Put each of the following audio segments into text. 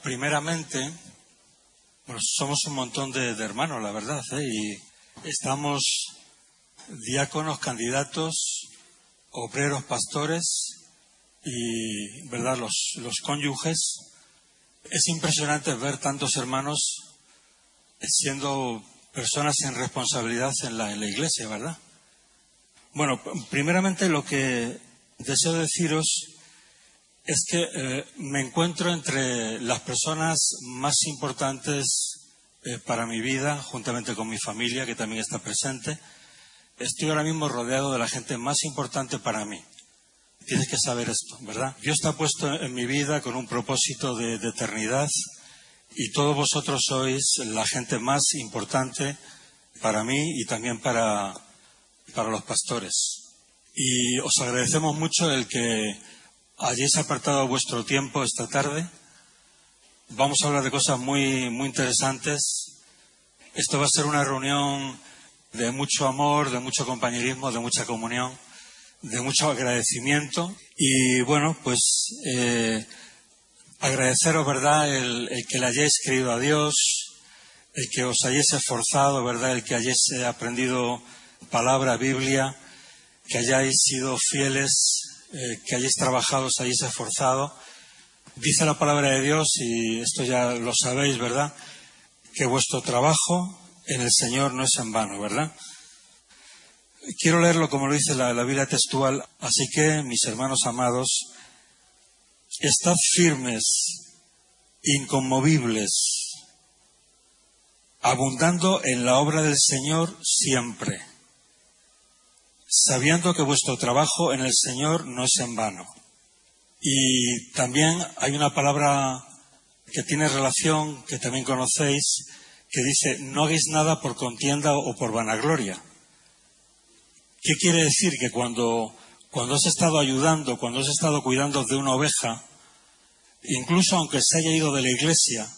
Primeramente, bueno, somos un montón de hermanos, la verdad, y estamos diáconos, candidatos, obreros, pastores y, verdad, los cónyuges. Es impresionante ver tantos hermanos siendo personas en responsabilidad en la iglesia, ¿verdad? Bueno, primeramente lo que deseo deciros es que me encuentro entre las personas más importantes para mi vida, juntamente con mi familia, que también está presente. Estoy ahora mismo rodeado de la gente más importante para mí. Tienes que saber esto, ¿verdad? Dios está puesto en mi vida con un propósito de eternidad y todos vosotros sois la gente más importante para mí y también para los pastores. Y os agradecemos mucho el que hayáis apartado vuestro tiempo esta tarde. Vamos a hablar de cosas muy, muy interesantes. Esto va a ser una reunión de mucho amor, de mucho compañerismo, de mucha comunión, de mucho agradecimiento. Y bueno, pues agradeceros, ¿verdad?, el que le hayáis creído a Dios, el que os hayáis esforzado, ¿verdad?, el que hayáis aprendido palabra, Biblia, que hayáis sido fieles, que hayáis trabajado, os hayáis esforzado. Dice la palabra de Dios, y esto ya lo sabéis, ¿verdad?, que vuestro trabajo en el Señor no es en vano, ¿verdad? Quiero leerlo como lo dice la Biblia textual. Así que, mis hermanos amados, estad firmes, inconmovibles, abundando en la obra del Señor siempre, sabiendo que vuestro trabajo en el Señor no es en vano. Y también hay una palabra que tiene relación, que también conocéis, que dice, no hagáis nada por contienda o por vanagloria. ¿Qué quiere decir? Que cuando has estado ayudando, cuando has estado cuidando de una oveja, incluso aunque se haya ido de la iglesia,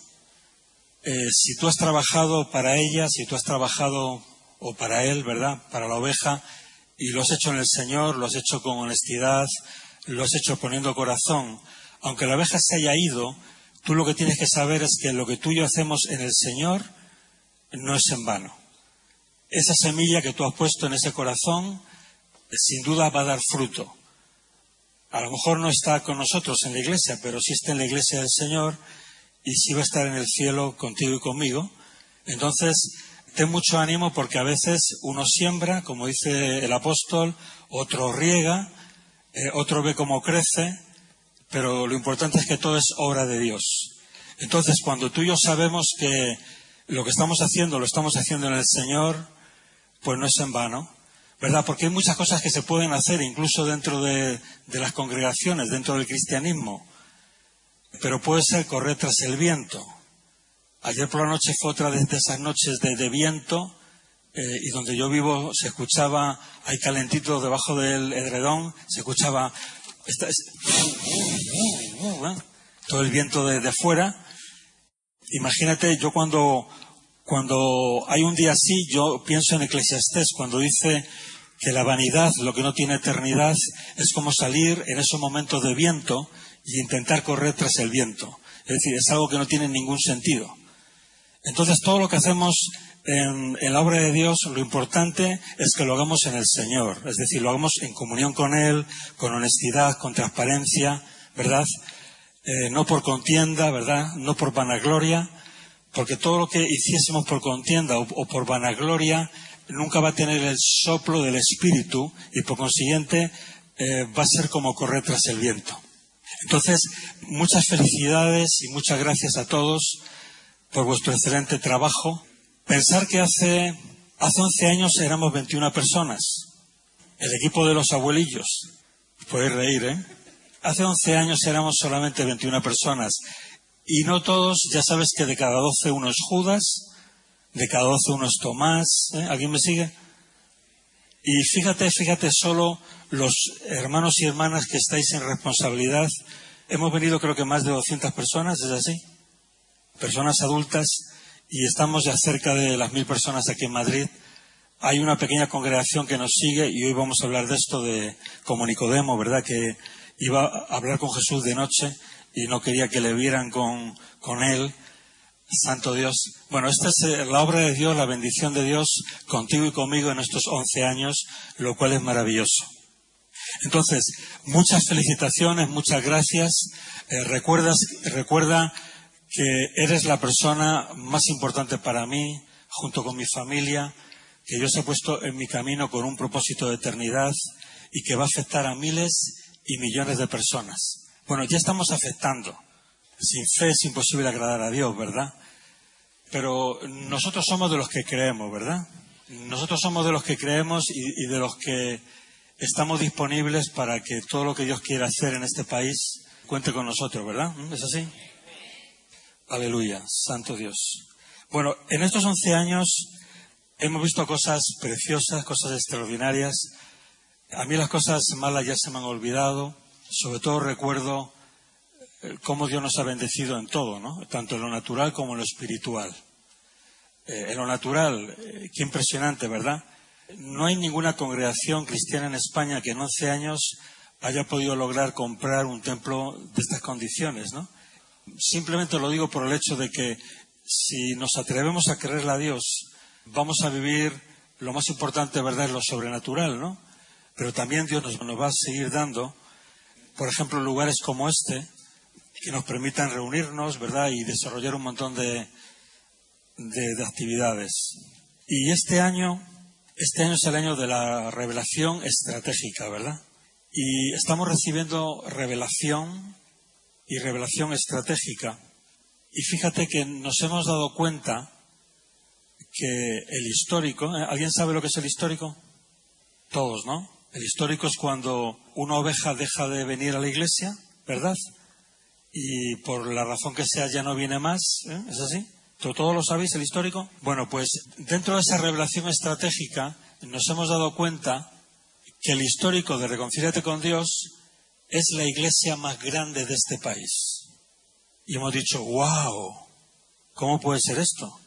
si tú has trabajado para ella, si tú has trabajado, o para él, ¿verdad?, para la oveja, y lo has hecho en el Señor, lo has hecho con honestidad, lo has hecho poniendo corazón, aunque la oveja se haya ido, tú lo que tienes que saber es que lo que tú y yo hacemos en el Señor no es en vano. Esa semilla que tú has puesto en ese corazón, sin duda va a dar fruto. A lo mejor no está con nosotros en la iglesia, pero sí está en la iglesia del Señor y sí va a estar en el cielo contigo y conmigo. Entonces, ten mucho ánimo, porque a veces uno siembra, como dice el apóstol, otro riega, otro ve cómo crece, pero lo importante es que todo es obra de Dios. Entonces, cuando tú y yo sabemos que lo que estamos haciendo, lo estamos haciendo en el Señor, pues no es en vano, ¿verdad? Porque hay muchas cosas que se pueden hacer, incluso dentro de las congregaciones, dentro del cristianismo, pero puede ser correr tras el viento. Ayer por la noche fue otra de esas noches de viento, y donde yo vivo se escuchaba, ahí calentito debajo del edredón, se escuchaba todo el viento de fuera. Imagínate, yo cuando hay un día así, yo pienso en Eclesiastés, cuando dice que la vanidad, lo que no tiene eternidad, es como salir en esos momentos de viento y intentar correr tras el viento. Es decir, es algo que no tiene ningún sentido. Entonces, todo lo que hacemos en la obra de Dios, lo importante es que lo hagamos en el Señor. Es decir, lo hagamos en comunión con Él, con honestidad, con transparencia, ¿verdad? No por contienda, ¿verdad? No por vanagloria, porque todo lo que hiciésemos por contienda o por vanagloria nunca va a tener el soplo del Espíritu y por consiguiente va a ser como correr tras el viento. Entonces, muchas felicidades y muchas gracias a todos por vuestro excelente trabajo. Pensar que hace 11 años éramos 21 personas, el equipo de los abuelillos. Podéis reír, ¿eh? Hace 11 años éramos solamente 21 personas. Y no todos, ya sabes que de cada 12 uno es Judas, de cada 12 uno es Tomás, ¿eh? ¿Alguien me sigue? Y fíjate, solo los hermanos y hermanas que estáis en responsabilidad, hemos venido creo que más de 200 personas, ¿es así? Personas adultas, y estamos ya cerca de las 1000 personas aquí en Madrid. Hay una pequeña congregación que nos sigue y hoy vamos a hablar de esto, como Nicodemo, ¿verdad?, que iba a hablar con Jesús de noche y no quería que le vieran con él. Santo Dios. Bueno, esta es la obra de Dios, la bendición de Dios contigo y conmigo en estos 11 años, lo cual es maravilloso. Entonces, muchas felicitaciones, muchas gracias. Recuerda que eres la persona más importante para mí, junto con mi familia, que Dios ha puesto en mi camino con un propósito de eternidad y que va a afectar a miles y millones de personas. Bueno, ya estamos afectando. Sin fe es imposible agradar a Dios, ¿verdad? Pero nosotros somos de los que creemos, ¿verdad? Nosotros somos de los que creemos y de los que estamos disponibles para que todo lo que Dios quiera hacer en este país cuente con nosotros, ¿verdad? ¿Es así? Aleluya, santo Dios. Bueno, en estos 11 años hemos visto cosas preciosas, cosas extraordinarias. A mí las cosas malas ya se me han olvidado. Sobre todo recuerdo cómo Dios nos ha bendecido en todo, ¿no? Tanto en lo natural como en lo espiritual. En lo natural, qué impresionante, ¿verdad? No hay ninguna congregación cristiana en España que en 11 años haya podido lograr comprar un templo de estas condiciones, ¿no? Simplemente lo digo por el hecho de que si nos atrevemos a creerle a Dios, vamos a vivir lo más importante, ¿verdad?, es lo sobrenatural, ¿no? Pero también Dios nos va a seguir dando, por ejemplo, lugares como este, que nos permitan reunirnos, ¿verdad?, y desarrollar un montón de actividades. Y este año es el año de la revelación estratégica, ¿verdad? Y estamos recibiendo revelación y revelación estratégica. Y fíjate que nos hemos dado cuenta que el histórico, ¿alguien sabe lo que es el histórico? Todos, ¿no? El histórico es cuando una oveja deja de venir a la iglesia, ¿verdad? Y por la razón que sea ya no viene más, ¿eh? ¿Es así? ¿Todos lo sabéis, el histórico? Bueno, pues dentro de esa revelación estratégica nos hemos dado cuenta que el histórico de Reconcíliate con Dios es la iglesia más grande de este país. Y hemos dicho, ¡wow! ¿Cómo puede ser esto?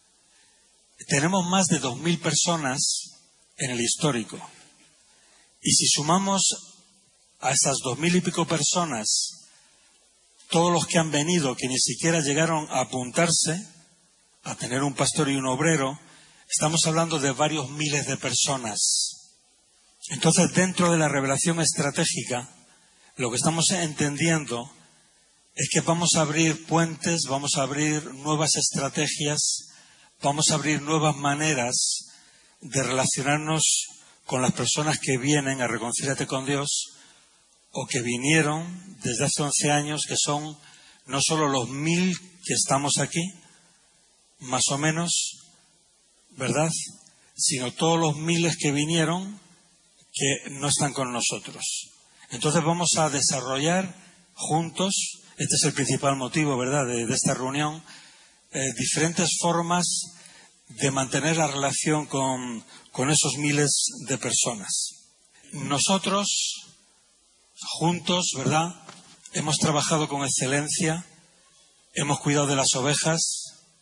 Tenemos más de 2.000 personas en el histórico. Y si sumamos a esas 2.000 y pico personas todos los que han venido, que ni siquiera llegaron a apuntarse a tener un pastor y un obrero, estamos hablando de varios miles de personas. Entonces, dentro de la revelación estratégica, lo que estamos entendiendo es que vamos a abrir puentes, vamos a abrir nuevas estrategias, vamos a abrir nuevas maneras de relacionarnos con las personas que vienen a Reconcíliate con Dios o que vinieron desde hace 11 años, que son no solo los 1.000 que estamos aquí, más o menos, ¿verdad?, sino todos los miles que vinieron que no están con nosotros. Entonces vamos a desarrollar juntos, este es el principal motivo, ¿verdad?, de esta reunión, diferentes formas de mantener la relación con esos miles de personas. Nosotros, juntos, ¿verdad?, hemos trabajado con excelencia, hemos cuidado de las ovejas,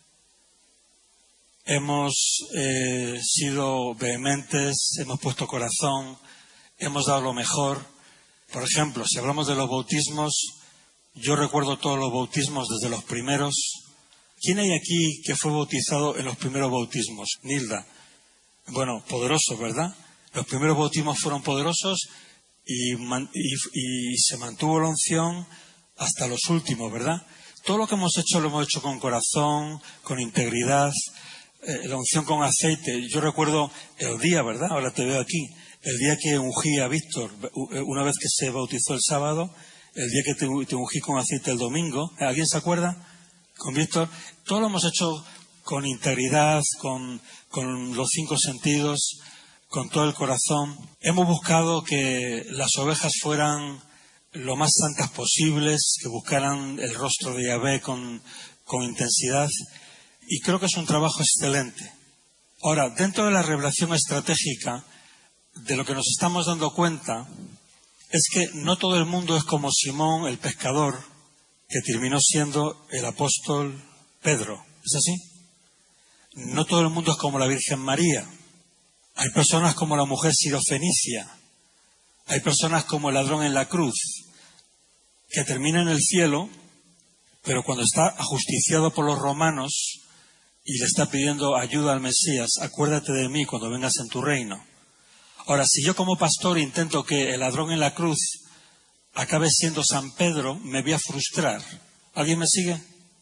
hemos sido vehementes, hemos puesto corazón, hemos dado lo mejor. Por ejemplo, si hablamos de los bautismos, yo recuerdo todos los bautismos desde los primeros. ¿Quién hay aquí que fue bautizado en los primeros bautismos? Nilda. Bueno, poderoso, ¿verdad? Los primeros bautismos fueron poderosos y se mantuvo la unción hasta los últimos, ¿verdad? Todo lo que hemos hecho lo hemos hecho con corazón, con integridad, la unción con aceite. Yo recuerdo el día, ¿verdad? Ahora te veo aquí. El día que ungí a Víctor, una vez que se bautizó el sábado, el día que te ungí con aceite el domingo. ¿Alguien se acuerda? Con Víctor. Todo lo hemos hecho con integridad, con los 5 sentidos, con todo el corazón. Hemos buscado que las ovejas fueran lo más santas posibles, que buscaran el rostro de Yahvé con intensidad. Y creo que es un trabajo excelente. Ahora, dentro de la revelación estratégica, de lo que nos estamos dando cuenta es que no todo el mundo es como Simón el pescador, que terminó siendo el apóstol Pedro. ¿Es así? No todo el mundo es como la Virgen María. Hay personas como la mujer sirofenicia. Hay personas como el ladrón en la cruz, que termina en el cielo, pero cuando está ajusticiado por los romanos y le está pidiendo ayuda al Mesías, acuérdate de mí cuando vengas en tu reino. Ahora, si yo como pastor intento que el ladrón en la cruz acabe siendo San Pedro, me voy a frustrar. ¿Alguien me sigue?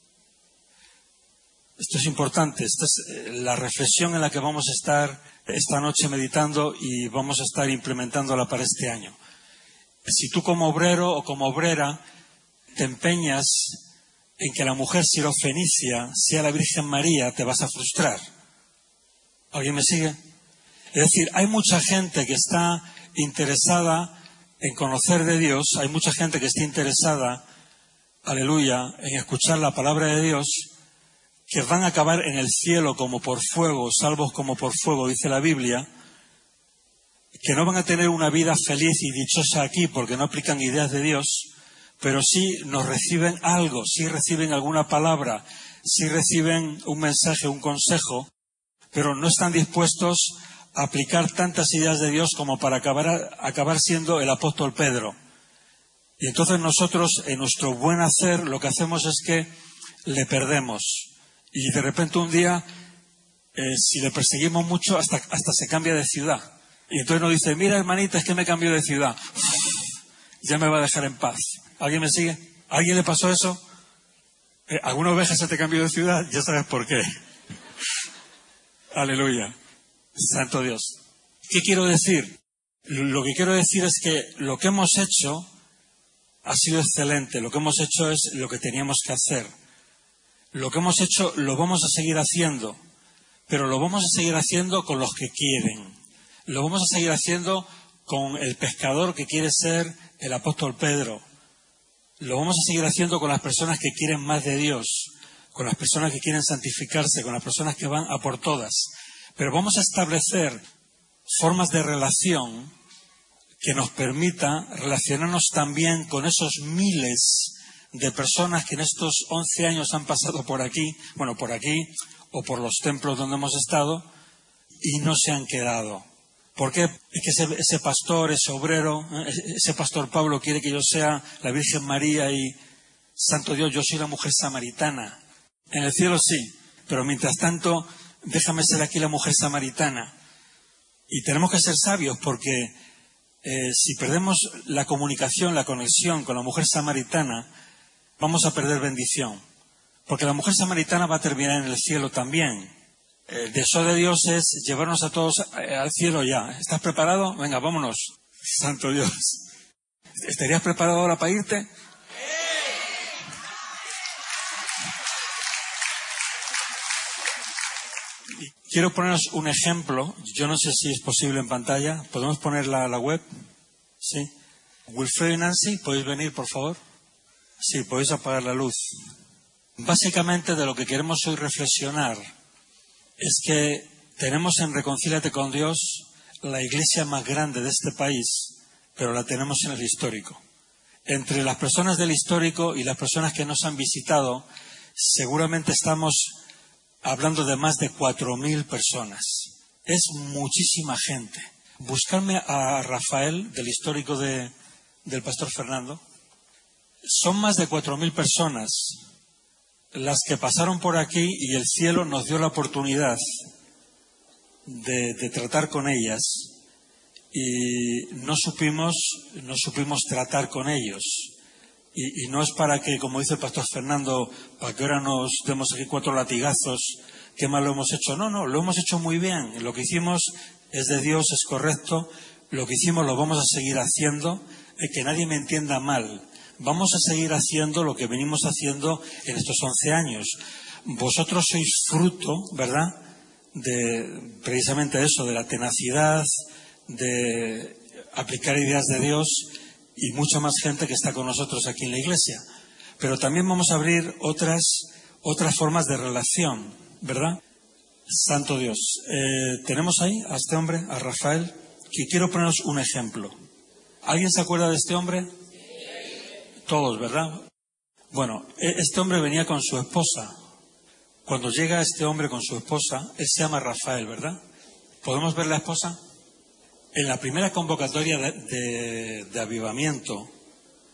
Esto es importante. Esta es la reflexión en la que vamos a estar esta noche meditando y vamos a estar implementándola para este año. Si tú como obrero o como obrera te empeñas en que la mujer sirofenicia sea la Virgen María, te vas a frustrar. ¿Alguien me sigue? Es decir, hay mucha gente que está interesada en conocer de Dios, hay mucha gente que está interesada, aleluya, en escuchar la palabra de Dios, que van a acabar en el cielo como por fuego, salvos como por fuego, dice la Biblia, que no van a tener una vida feliz y dichosa aquí porque no aplican ideas de Dios, pero sí nos reciben algo, sí reciben alguna palabra, sí reciben un mensaje, un consejo, pero no están dispuestos a aplicar tantas ideas de Dios como para acabar siendo el apóstol Pedro. Y entonces nosotros, en nuestro buen hacer, lo que hacemos es que le perdemos. Y de repente un día, si le perseguimos mucho, hasta se cambia de ciudad. Y entonces nos dice, mira hermanita, es que me cambió de ciudad. Ya me va a dejar en paz. ¿Alguien me sigue? ¿A alguien le pasó eso? ¿Alguna oveja se te cambió de ciudad? Ya sabes por qué. Aleluya. Santo Dios. ¿Qué quiero decir? Lo que quiero decir es que lo que hemos hecho ha sido excelente. Lo que hemos hecho es lo que teníamos que hacer. Lo que hemos hecho lo vamos a seguir haciendo, pero lo vamos a seguir haciendo con los que quieren. Lo vamos a seguir haciendo con el pescador que quiere ser el apóstol Pedro. Lo vamos a seguir haciendo con las personas que quieren más de Dios, con las personas que quieren santificarse, con las personas que van a por todas. Pero vamos a establecer formas de relación que nos permita relacionarnos también con esos miles de personas que en estos 11 años han pasado por aquí o por los templos donde hemos estado y no se han quedado. ¿Por qué? Es que ese pastor, ese obrero, ese pastor Pablo quiere que yo sea la Virgen María y Santo Dios, yo soy la mujer samaritana. En el cielo sí, pero mientras tanto déjame ser aquí la mujer samaritana. Y tenemos que ser sabios porque si perdemos la comunicación, la conexión con la mujer samaritana, vamos a perder bendición. Porque la mujer samaritana va a terminar en el cielo también. El deseo de Dios es llevarnos a todos al cielo ya. ¿Estás preparado? Venga, vámonos. Santo Dios. ¿Estarías preparado ahora para irte? Quiero poneros un ejemplo. Yo no sé si es posible en pantalla. ¿Podemos poner la web? Sí. Wilfredo y Nancy, ¿podéis venir, por favor? Sí, podéis apagar la luz. Básicamente de lo que queremos hoy reflexionar es que tenemos en Reconcíliate con Dios la iglesia más grande de este país, pero la tenemos en el histórico. Entre las personas del histórico y las personas que nos han visitado, seguramente estamos hablando de más de 4.000 personas. Es muchísima gente. Buscarme a Rafael, del histórico del pastor Fernando. Son más de 4.000 personas las que pasaron por aquí y el cielo nos dio la oportunidad de tratar con ellas y no supimos tratar con ellos. Y no es para que, como dice el pastor Fernando, para que ahora nos demos aquí 4 latigazos, qué mal lo hemos hecho. No, lo hemos hecho muy bien. Lo que hicimos es de Dios, es correcto. Lo que hicimos lo vamos a seguir haciendo. Que nadie me entienda mal. Vamos a seguir haciendo lo que venimos haciendo en estos 11 años. Vosotros sois fruto, ¿verdad?, de precisamente eso, de la tenacidad, de aplicar ideas de Dios y mucha más gente que está con nosotros aquí en la iglesia. Pero también vamos a abrir otras formas de relación, ¿verdad? Santo Dios. Tenemos ahí a este hombre, a Rafael, que quiero poneros un ejemplo. ¿Alguien se acuerda de este hombre? Todos, ¿verdad? Bueno, este hombre venía con su esposa. Cuando llega este hombre con su esposa, él se llama Rafael, ¿verdad? ¿Podemos ver la esposa? En la primera convocatoria de avivamiento,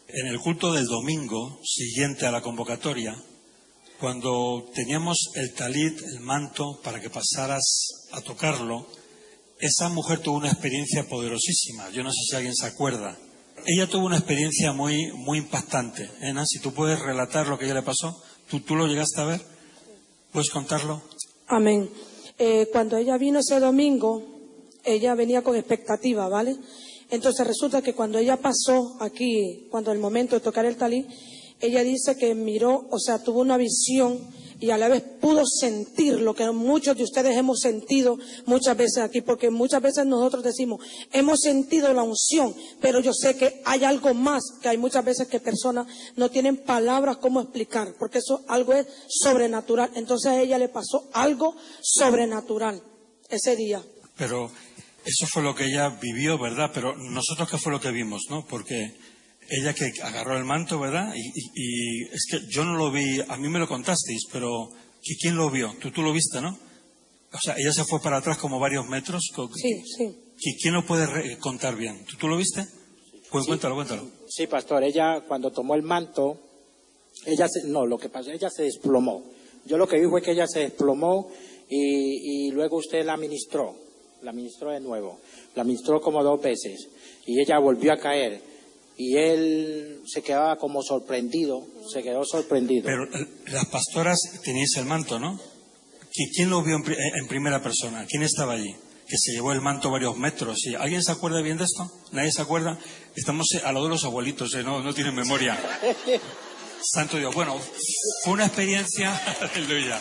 En el culto del domingo siguiente a la convocatoria, cuando teníamos el talit, el manto, para que pasaras a tocarlo, esa mujer tuvo una experiencia poderosísima. Yo no sé si alguien se acuerda. Ella tuvo una experiencia muy, muy impactante. Nancy, ¿tú puedes relatar lo que a ella le pasó? ¿Tú lo llegaste a ver? ¿Puedes contarlo? Amén. Cuando ella vino ese domingo, ella venía con expectativa, ¿vale? Entonces resulta que cuando ella pasó aquí, cuando el momento de tocar el talí, ella dice que miró, o sea, tuvo una visión y a la vez pudo sentir lo que muchos de ustedes hemos sentido muchas veces aquí, porque muchas veces nosotros decimos, hemos sentido la unción, pero yo sé que hay algo más, que hay muchas veces que personas no tienen palabras cómo explicar, porque eso algo es sobrenatural. Entonces a ella le pasó algo sobrenatural ese día. Pero eso fue lo que ella vivió, ¿verdad? Pero nosotros, ¿qué fue lo que vimos, no? Porque ella que agarró el manto, ¿verdad? Y es que yo no lo vi, a mí me lo contasteis, pero ¿quién lo vio? Tú lo viste, ¿no? O sea, ella se fue para atrás como varios metros. Sí. ¿Quién lo puede contar bien? ¿Tú lo viste? Pues sí. Cuéntalo. Sí, pastor, ella cuando tomó el manto, lo que pasó, ella se desplomó. Yo lo que vi fue que ella se desplomó y luego usted la ministró de nuevo, la ministró como 2 veces y ella volvió a caer. Y él se quedaba como sorprendido, Pero las pastoras teníais el manto, ¿no? ¿Quién lo vio en primera persona? ¿Quién estaba allí? Que se llevó el manto varios metros. ¿Sí? ¿Alguien se acuerda bien de esto? ¿Nadie se acuerda? Estamos a lo de los abuelitos, no tienen memoria. Santo Dios. Bueno, fue una experiencia... Aleluya.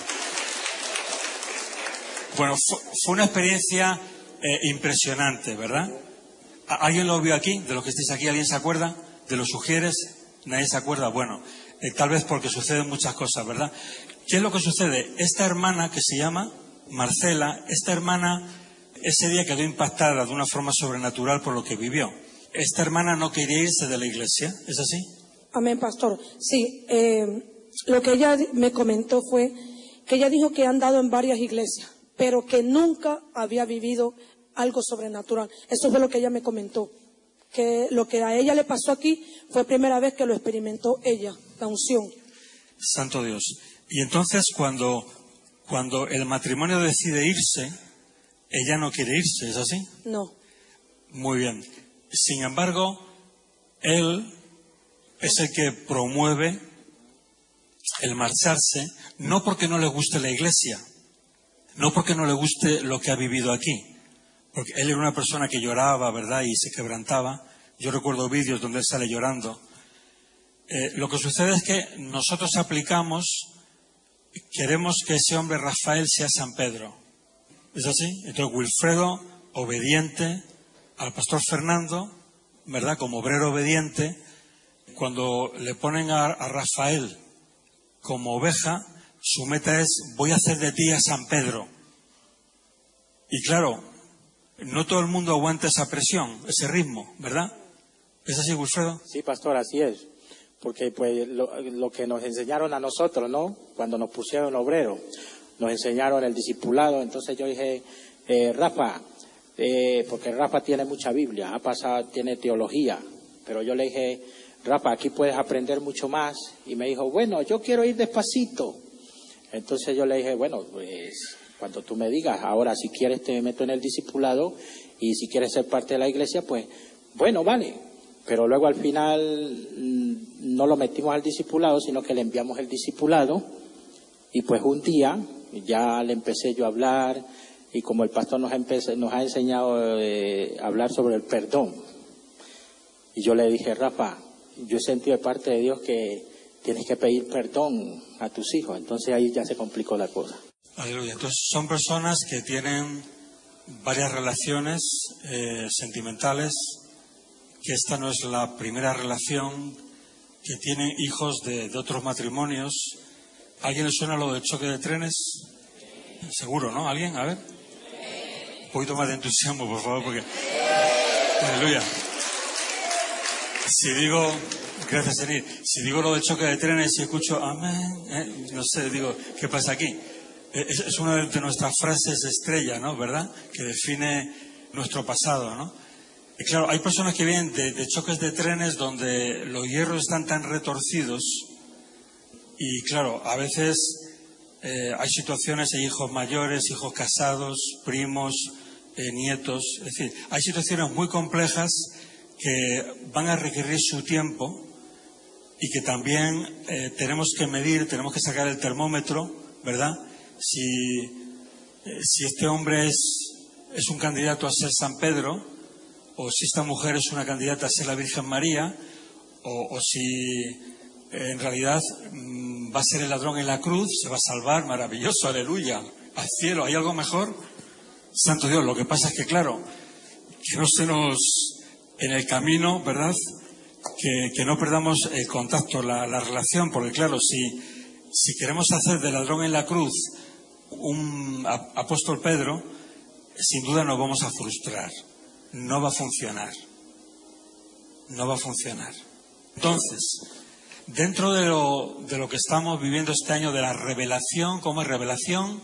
Bueno, fue una experiencia impresionante, ¿verdad? ¿Alguien lo vio aquí? De los que estáis aquí, ¿alguien se acuerda? ¿De los sugieres? ¿Nadie se acuerda? Bueno, tal vez porque suceden muchas cosas, ¿verdad? ¿Qué es lo que sucede? Esta hermana que se llama Marcela, esta hermana ese día quedó impactada de una forma sobrenatural por lo que vivió. Esta hermana no quería irse de la iglesia, ¿es así? Amén, pastor. Sí, lo que ella me comentó fue que ella dijo que ha andado en varias iglesias, pero que nunca había vivido algo sobrenatural. Eso fue lo que ella me comentó, que lo que a ella le pasó aquí fue primera vez que lo experimentó ella, la unción. Santo Dios. Y entonces cuando el matrimonio decide irse, ella no quiere irse, ¿es así? No. Muy bien. Sin embargo, él es el que promueve el marcharse, no porque no le guste la iglesia, no porque no le guste lo que ha vivido aquí, porque él era una persona que lloraba, ¿verdad? Y se quebrantaba. Yo recuerdo vídeos donde él sale llorando. Lo que sucede es que nosotros queremos que ese hombre Rafael sea San Pedro. ¿Es así? Entonces Wilfredo, obediente al pastor Fernando, ¿verdad? Como obrero obediente, cuando le ponen a Rafael como oveja, su meta es, voy a hacer de ti a San Pedro. Y claro, no todo el mundo aguanta esa presión, ese ritmo, ¿verdad? ¿Es así, Wilfredo? Sí, pastor, así es. Porque pues lo que nos enseñaron a nosotros, ¿no? Cuando nos pusieron obrero, nos enseñaron el discipulado. Entonces yo dije, Rafa, porque Rafa tiene mucha Biblia, tiene teología. Pero yo le dije, Rafa, aquí puedes aprender mucho más. Y me dijo, bueno, yo quiero ir despacito. Entonces yo le dije, bueno, pues cuando tú me digas, ahora si quieres te meto en el discipulado y si quieres ser parte de la iglesia, pues bueno, vale. Pero luego al final no lo metimos al discipulado, sino que le enviamos el discipulado y pues un día ya le empecé yo a hablar y como el pastor nos ha enseñado a hablar sobre el perdón. Y yo le dije, Rafa, yo he sentido de parte de Dios que tienes que pedir perdón a tus hijos. Entonces ahí ya se complicó la cosa. Aleluya. Entonces son personas que tienen varias relaciones sentimentales, que esta no es la primera relación, que tienen hijos de otros matrimonios. ¿Alguien le suena lo del choque de trenes? Seguro, ¿no? ¿Alguien? A ver. Un poquito más de entusiasmo, por favor, porque... Aleluya. Si digo... Gracias, Enid. Si digo lo del choque de trenes y escucho amén, no sé, digo, ¿qué pasa aquí? Es una de nuestras frases estrella, ¿no? ¿Verdad? Que define nuestro pasado, ¿no? Y claro, hay personas que vienen de choques de trenes donde los hierros están tan retorcidos y claro, a veces hay situaciones, hay hijos mayores, hijos casados, primos, nietos, es decir, hay situaciones muy complejas que van a requerir su tiempo y que también tenemos que medir, tenemos que sacar el termómetro, ¿verdad? Si este hombre es un candidato a ser San Pedro, o si esta mujer es una candidata a ser la Virgen María, o si en realidad va a ser el ladrón en la cruz, se va a salvar, maravilloso, aleluya, al cielo, ¿hay algo mejor? Santo Dios, lo que pasa es que claro, que no se nos, en el camino, ¿verdad?, que no perdamos el contacto, la relación, porque claro, si queremos hacer del ladrón en la cruz un apóstol Pedro, sin duda nos vamos a frustrar. No va a funcionar. No va a funcionar. Entonces, dentro de lo que estamos viviendo este año de la revelación, ¿cómo es revelación?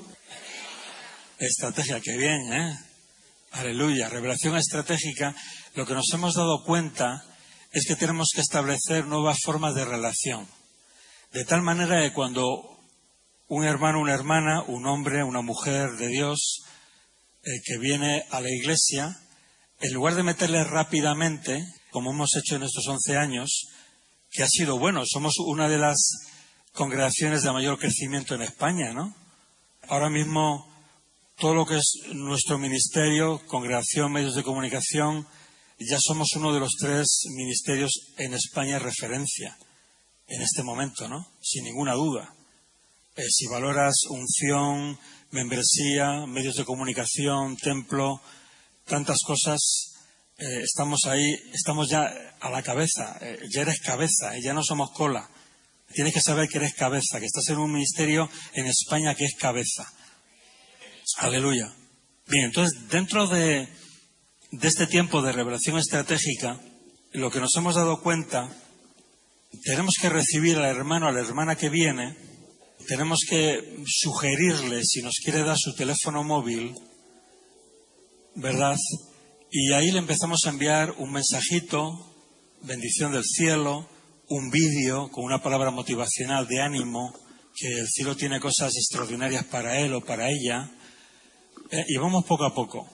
Estrategia, qué bien, ¿eh? Aleluya, revelación estratégica. Lo que nos hemos dado cuenta es que tenemos que establecer nuevas formas de relación. De tal manera que cuando un hermano, una hermana, un hombre, una mujer de Dios que viene a la iglesia, en lugar de meterle rápidamente, como hemos hecho en estos 11 años, que ha sido bueno, somos una de las congregaciones de mayor crecimiento en España, ¿no? Ahora mismo, todo lo que es nuestro ministerio, congregación, medios de comunicación, ya somos uno de los 3 ministerios en España referencia en este momento, ¿no? Sin ninguna duda. Si valoras unción, membresía, medios de comunicación, templo, tantas cosas, estamos ahí, estamos ya a la cabeza, ya eres cabeza, ya no somos cola. Tienes que saber que eres cabeza, que estás en un ministerio en España que es cabeza. Aleluya. Bien, entonces, dentro de este tiempo de revelación estratégica, lo que nos hemos dado cuenta, tenemos que recibir al hermano, a la hermana que viene, tenemos que sugerirle si nos quiere dar su teléfono móvil, ¿verdad? Y ahí le empezamos a enviar un mensajito, bendición del cielo, un vídeo con una palabra motivacional de ánimo, que el cielo tiene cosas extraordinarias para él o para ella, y vamos poco a poco.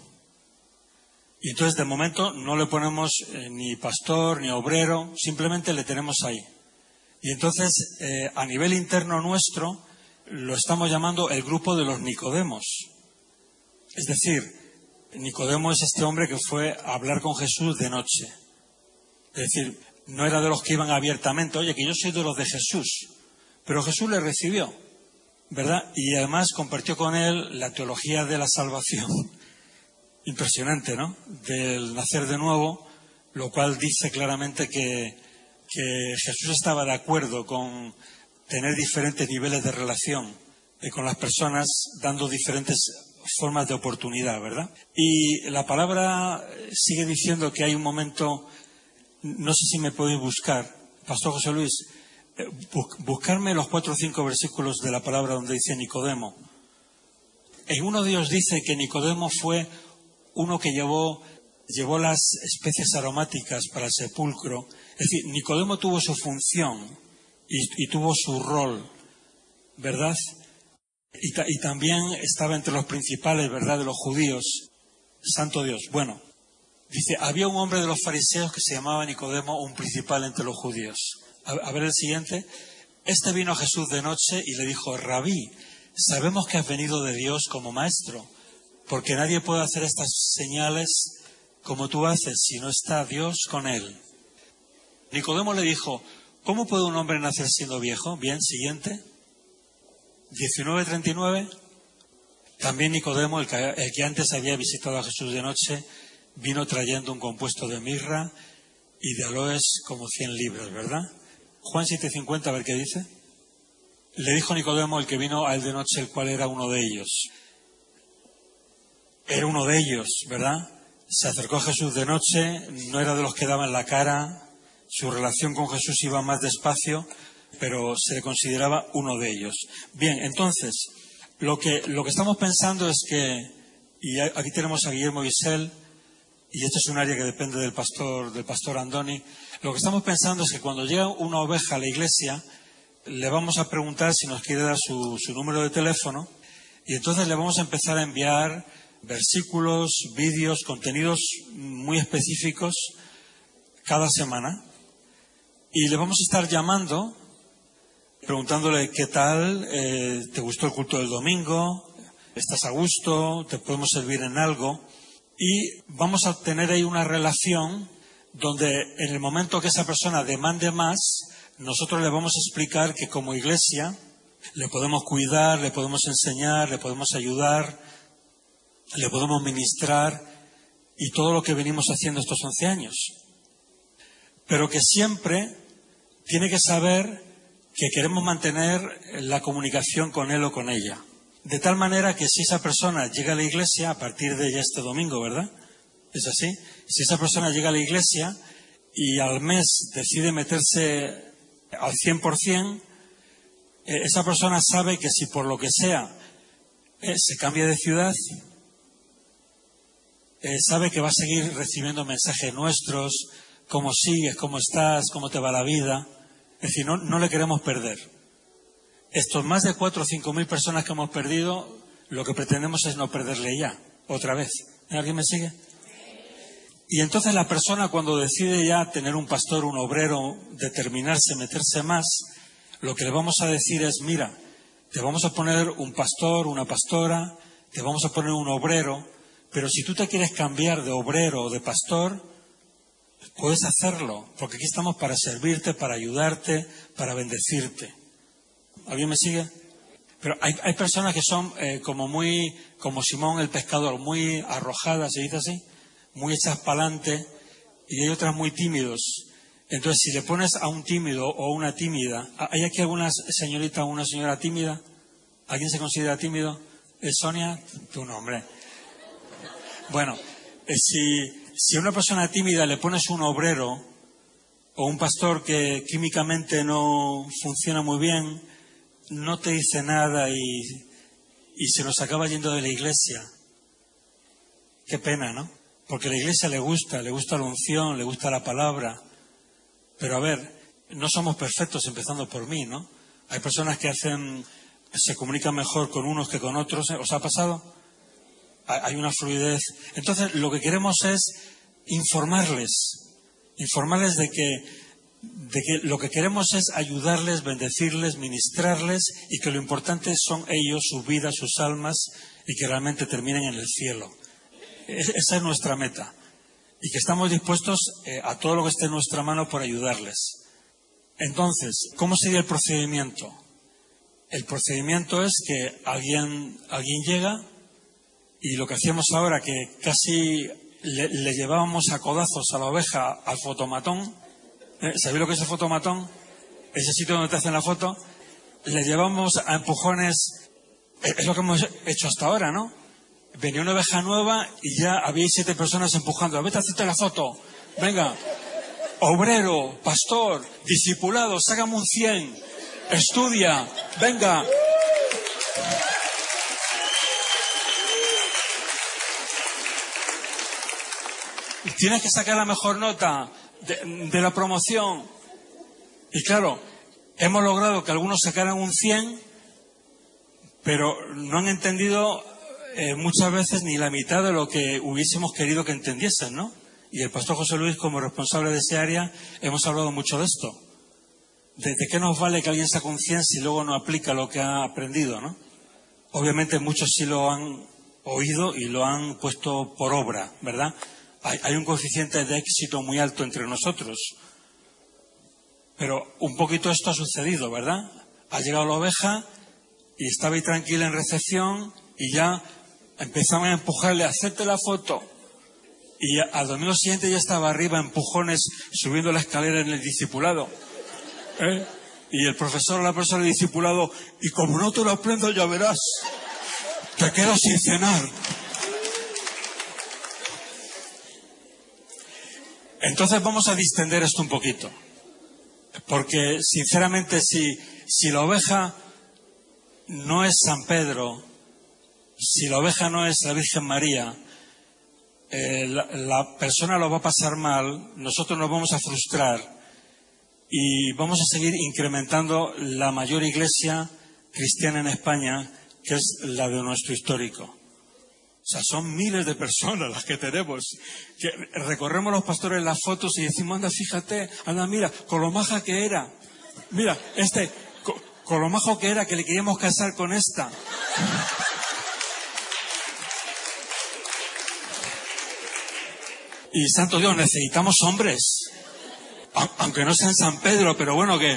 Y entonces de momento no le ponemos ni pastor ni obrero, simplemente le tenemos ahí. Y entonces a nivel interno nuestro lo estamos llamando el grupo de los Nicodemos. Es decir, Nicodemo es este hombre que fue a hablar con Jesús de noche. Es decir, no era de los que iban abiertamente, oye, que yo soy de los de Jesús. Pero Jesús le recibió, ¿verdad? Y además compartió con él la teología de la salvación. Impresionante, ¿no? Del nacer de nuevo, lo cual dice claramente que Jesús estaba de acuerdo con tener diferentes niveles de relación con las personas, dando diferentes formas de oportunidad, ¿verdad? Y la palabra sigue diciendo que hay un momento, no sé si me podéis buscar, Pastor José Luis, buscarme los 4 o 5 versículos de la palabra donde dice Nicodemo. En uno de ellos dice que Nicodemo fue uno que llevó las especies aromáticas para el sepulcro. Es decir, Nicodemo tuvo su función y tuvo su rol, ¿verdad? Y también estaba entre los principales, ¿verdad?, de los judíos. Santo Dios. Bueno, dice, había un hombre de los fariseos que se llamaba Nicodemo, un principal entre los judíos. A ver el siguiente. Este vino a Jesús de noche y le dijo, Rabí, sabemos que has venido de Dios como maestro, porque nadie puede hacer estas señales como tú haces si no está Dios con él. Nicodemo le dijo, ¿cómo puede un hombre nacer siendo viejo? Bien, siguiente. 19:39. También Nicodemo, el que antes había visitado a Jesús de noche, vino trayendo un compuesto de mirra y de aloes como 100 libras, ¿verdad? Juan 7:50, a ver qué dice. Le dijo Nicodemo, el que vino a él de noche, el cual era uno de ellos. Era uno de ellos, ¿verdad? Se acercó a Jesús de noche, no era de los que daban la cara, su relación con Jesús iba más despacio, pero se le consideraba uno de ellos. Bien, entonces, lo que estamos pensando es que, y aquí tenemos a Guillermo Gisell, y esto es un área que depende del pastor Andoni, lo que estamos pensando es que cuando llega una oveja a la iglesia, le vamos a preguntar si nos quiere dar su número de teléfono, y entonces le vamos a empezar a enviar versículos, vídeos, contenidos muy específicos cada semana, y le vamos a estar llamando, preguntándole qué tal, te gustó el culto del domingo, estás a gusto, te podemos servir en algo, y vamos a tener ahí una relación donde en el momento que esa persona demande más, nosotros le vamos a explicar que como iglesia le podemos cuidar, le podemos enseñar, le podemos ayudar, le podemos ministrar, y todo lo que venimos haciendo estos 11 años. Pero que siempre tiene que saber que queremos mantener la comunicación con él o con ella. De tal manera que si esa persona llega a la iglesia, a partir de ya este domingo, ¿verdad? ¿Es así? Si esa persona llega a la iglesia y al mes decide meterse al 100%, esa persona sabe que si por lo que sea se cambia de ciudad, sabe que va a seguir recibiendo mensajes nuestros, cómo sigues, cómo estás, cómo te va la vida. Es decir, no le queremos perder. Estos más de 4 o 5 mil personas que hemos perdido, lo que pretendemos es no perderle ya, otra vez. ¿Alguien me sigue? Y entonces la persona, cuando decide ya tener un pastor, un obrero, determinarse, meterse más, lo que le vamos a decir es, mira, te vamos a poner un pastor, una pastora, te vamos a poner un obrero, pero si tú te quieres cambiar de obrero o de pastor, puedes hacerlo, porque aquí estamos para servirte, para ayudarte, para bendecirte. ¿Alguien me sigue? Pero hay personas que son como Simón el pescador, muy arrojadas, ¿se dice así? Muy hechas para adelante, y hay otras muy tímidos. Entonces, si le pones a un tímido o una tímida, ¿hay aquí alguna señorita o una señora tímida? ¿Alguien se considera tímido? ¿Sonia? Tu nombre. Bueno, si a una persona tímida le pones un obrero o un pastor que químicamente no funciona muy bien, no te dice nada y se nos acaba yendo de la iglesia. Qué pena, ¿no? Porque a la iglesia le gusta la unción, le gusta la palabra. Pero a ver, no somos perfectos, empezando por mí, ¿no? Hay personas que se comunican mejor con unos que con otros. ¿Os ha pasado? Hay una fluidez. Entonces, lo que queremos es informarles de que lo que queremos es ayudarles, bendecirles, ministrarles, y que lo importante son ellos, sus vidas, sus almas, y que realmente terminen en el cielo. Esa es nuestra meta. Y que estamos dispuestos a todo lo que esté en nuestra mano por ayudarles. Entonces, ¿cómo sería el procedimiento? El procedimiento es que alguien llega, y lo que hacíamos ahora, que casi le llevábamos a codazos a la oveja al fotomatón. ¿Sabéis lo que es el fotomatón? Ese sitio donde te hacen la foto. Le llevamos a empujones. Es lo que hemos hecho hasta ahora, ¿no? Venía una oveja nueva y ya había 7 personas empujando. Vete a hacerte la foto. Venga. Obrero, pastor, discipulado, sácame un 100. Estudia. Venga. Tienes que sacar la mejor nota de la promoción. Y claro, hemos logrado que algunos sacaran un 100, pero no han entendido muchas veces ni la mitad de lo que hubiésemos querido que entendiesen, ¿no? Y el pastor José Luis, como responsable de ese área, hemos hablado mucho de esto. ¿De qué nos vale que alguien saque un 100 si luego no aplica lo que ha aprendido, ¿no? Obviamente muchos sí lo han oído y lo han puesto por obra, ¿verdad? Hay un coeficiente de éxito muy alto entre nosotros. Pero un poquito esto ha sucedido, ¿verdad? Ha llegado la oveja y estaba ahí tranquila en recepción y ya empezaban a empujarle, hacerte la foto. Y al domingo siguiente ya estaba arriba, empujones, subiendo la escalera en el discipulado. Y el profesor, la persona del discipulado, y como no te lo aprendo, ya verás, te quedas sin cenar. Entonces vamos a distender esto un poquito. Porque, sinceramente, si la oveja no es San Pedro, si la oveja no es la Virgen María, la persona lo va a pasar mal, nosotros nos vamos a frustrar y vamos a seguir incrementando la mayor iglesia cristiana en España, que es la de nuestro histórico. O sea, son miles de personas las que tenemos. Que recorremos los pastores las fotos y decimos, anda, fíjate, anda, mira, con lo maja que era. Mira, con lo majo que era, que le queríamos casar con esta. Y santo Dios, necesitamos hombres. Aunque no sean San Pedro, pero bueno, que...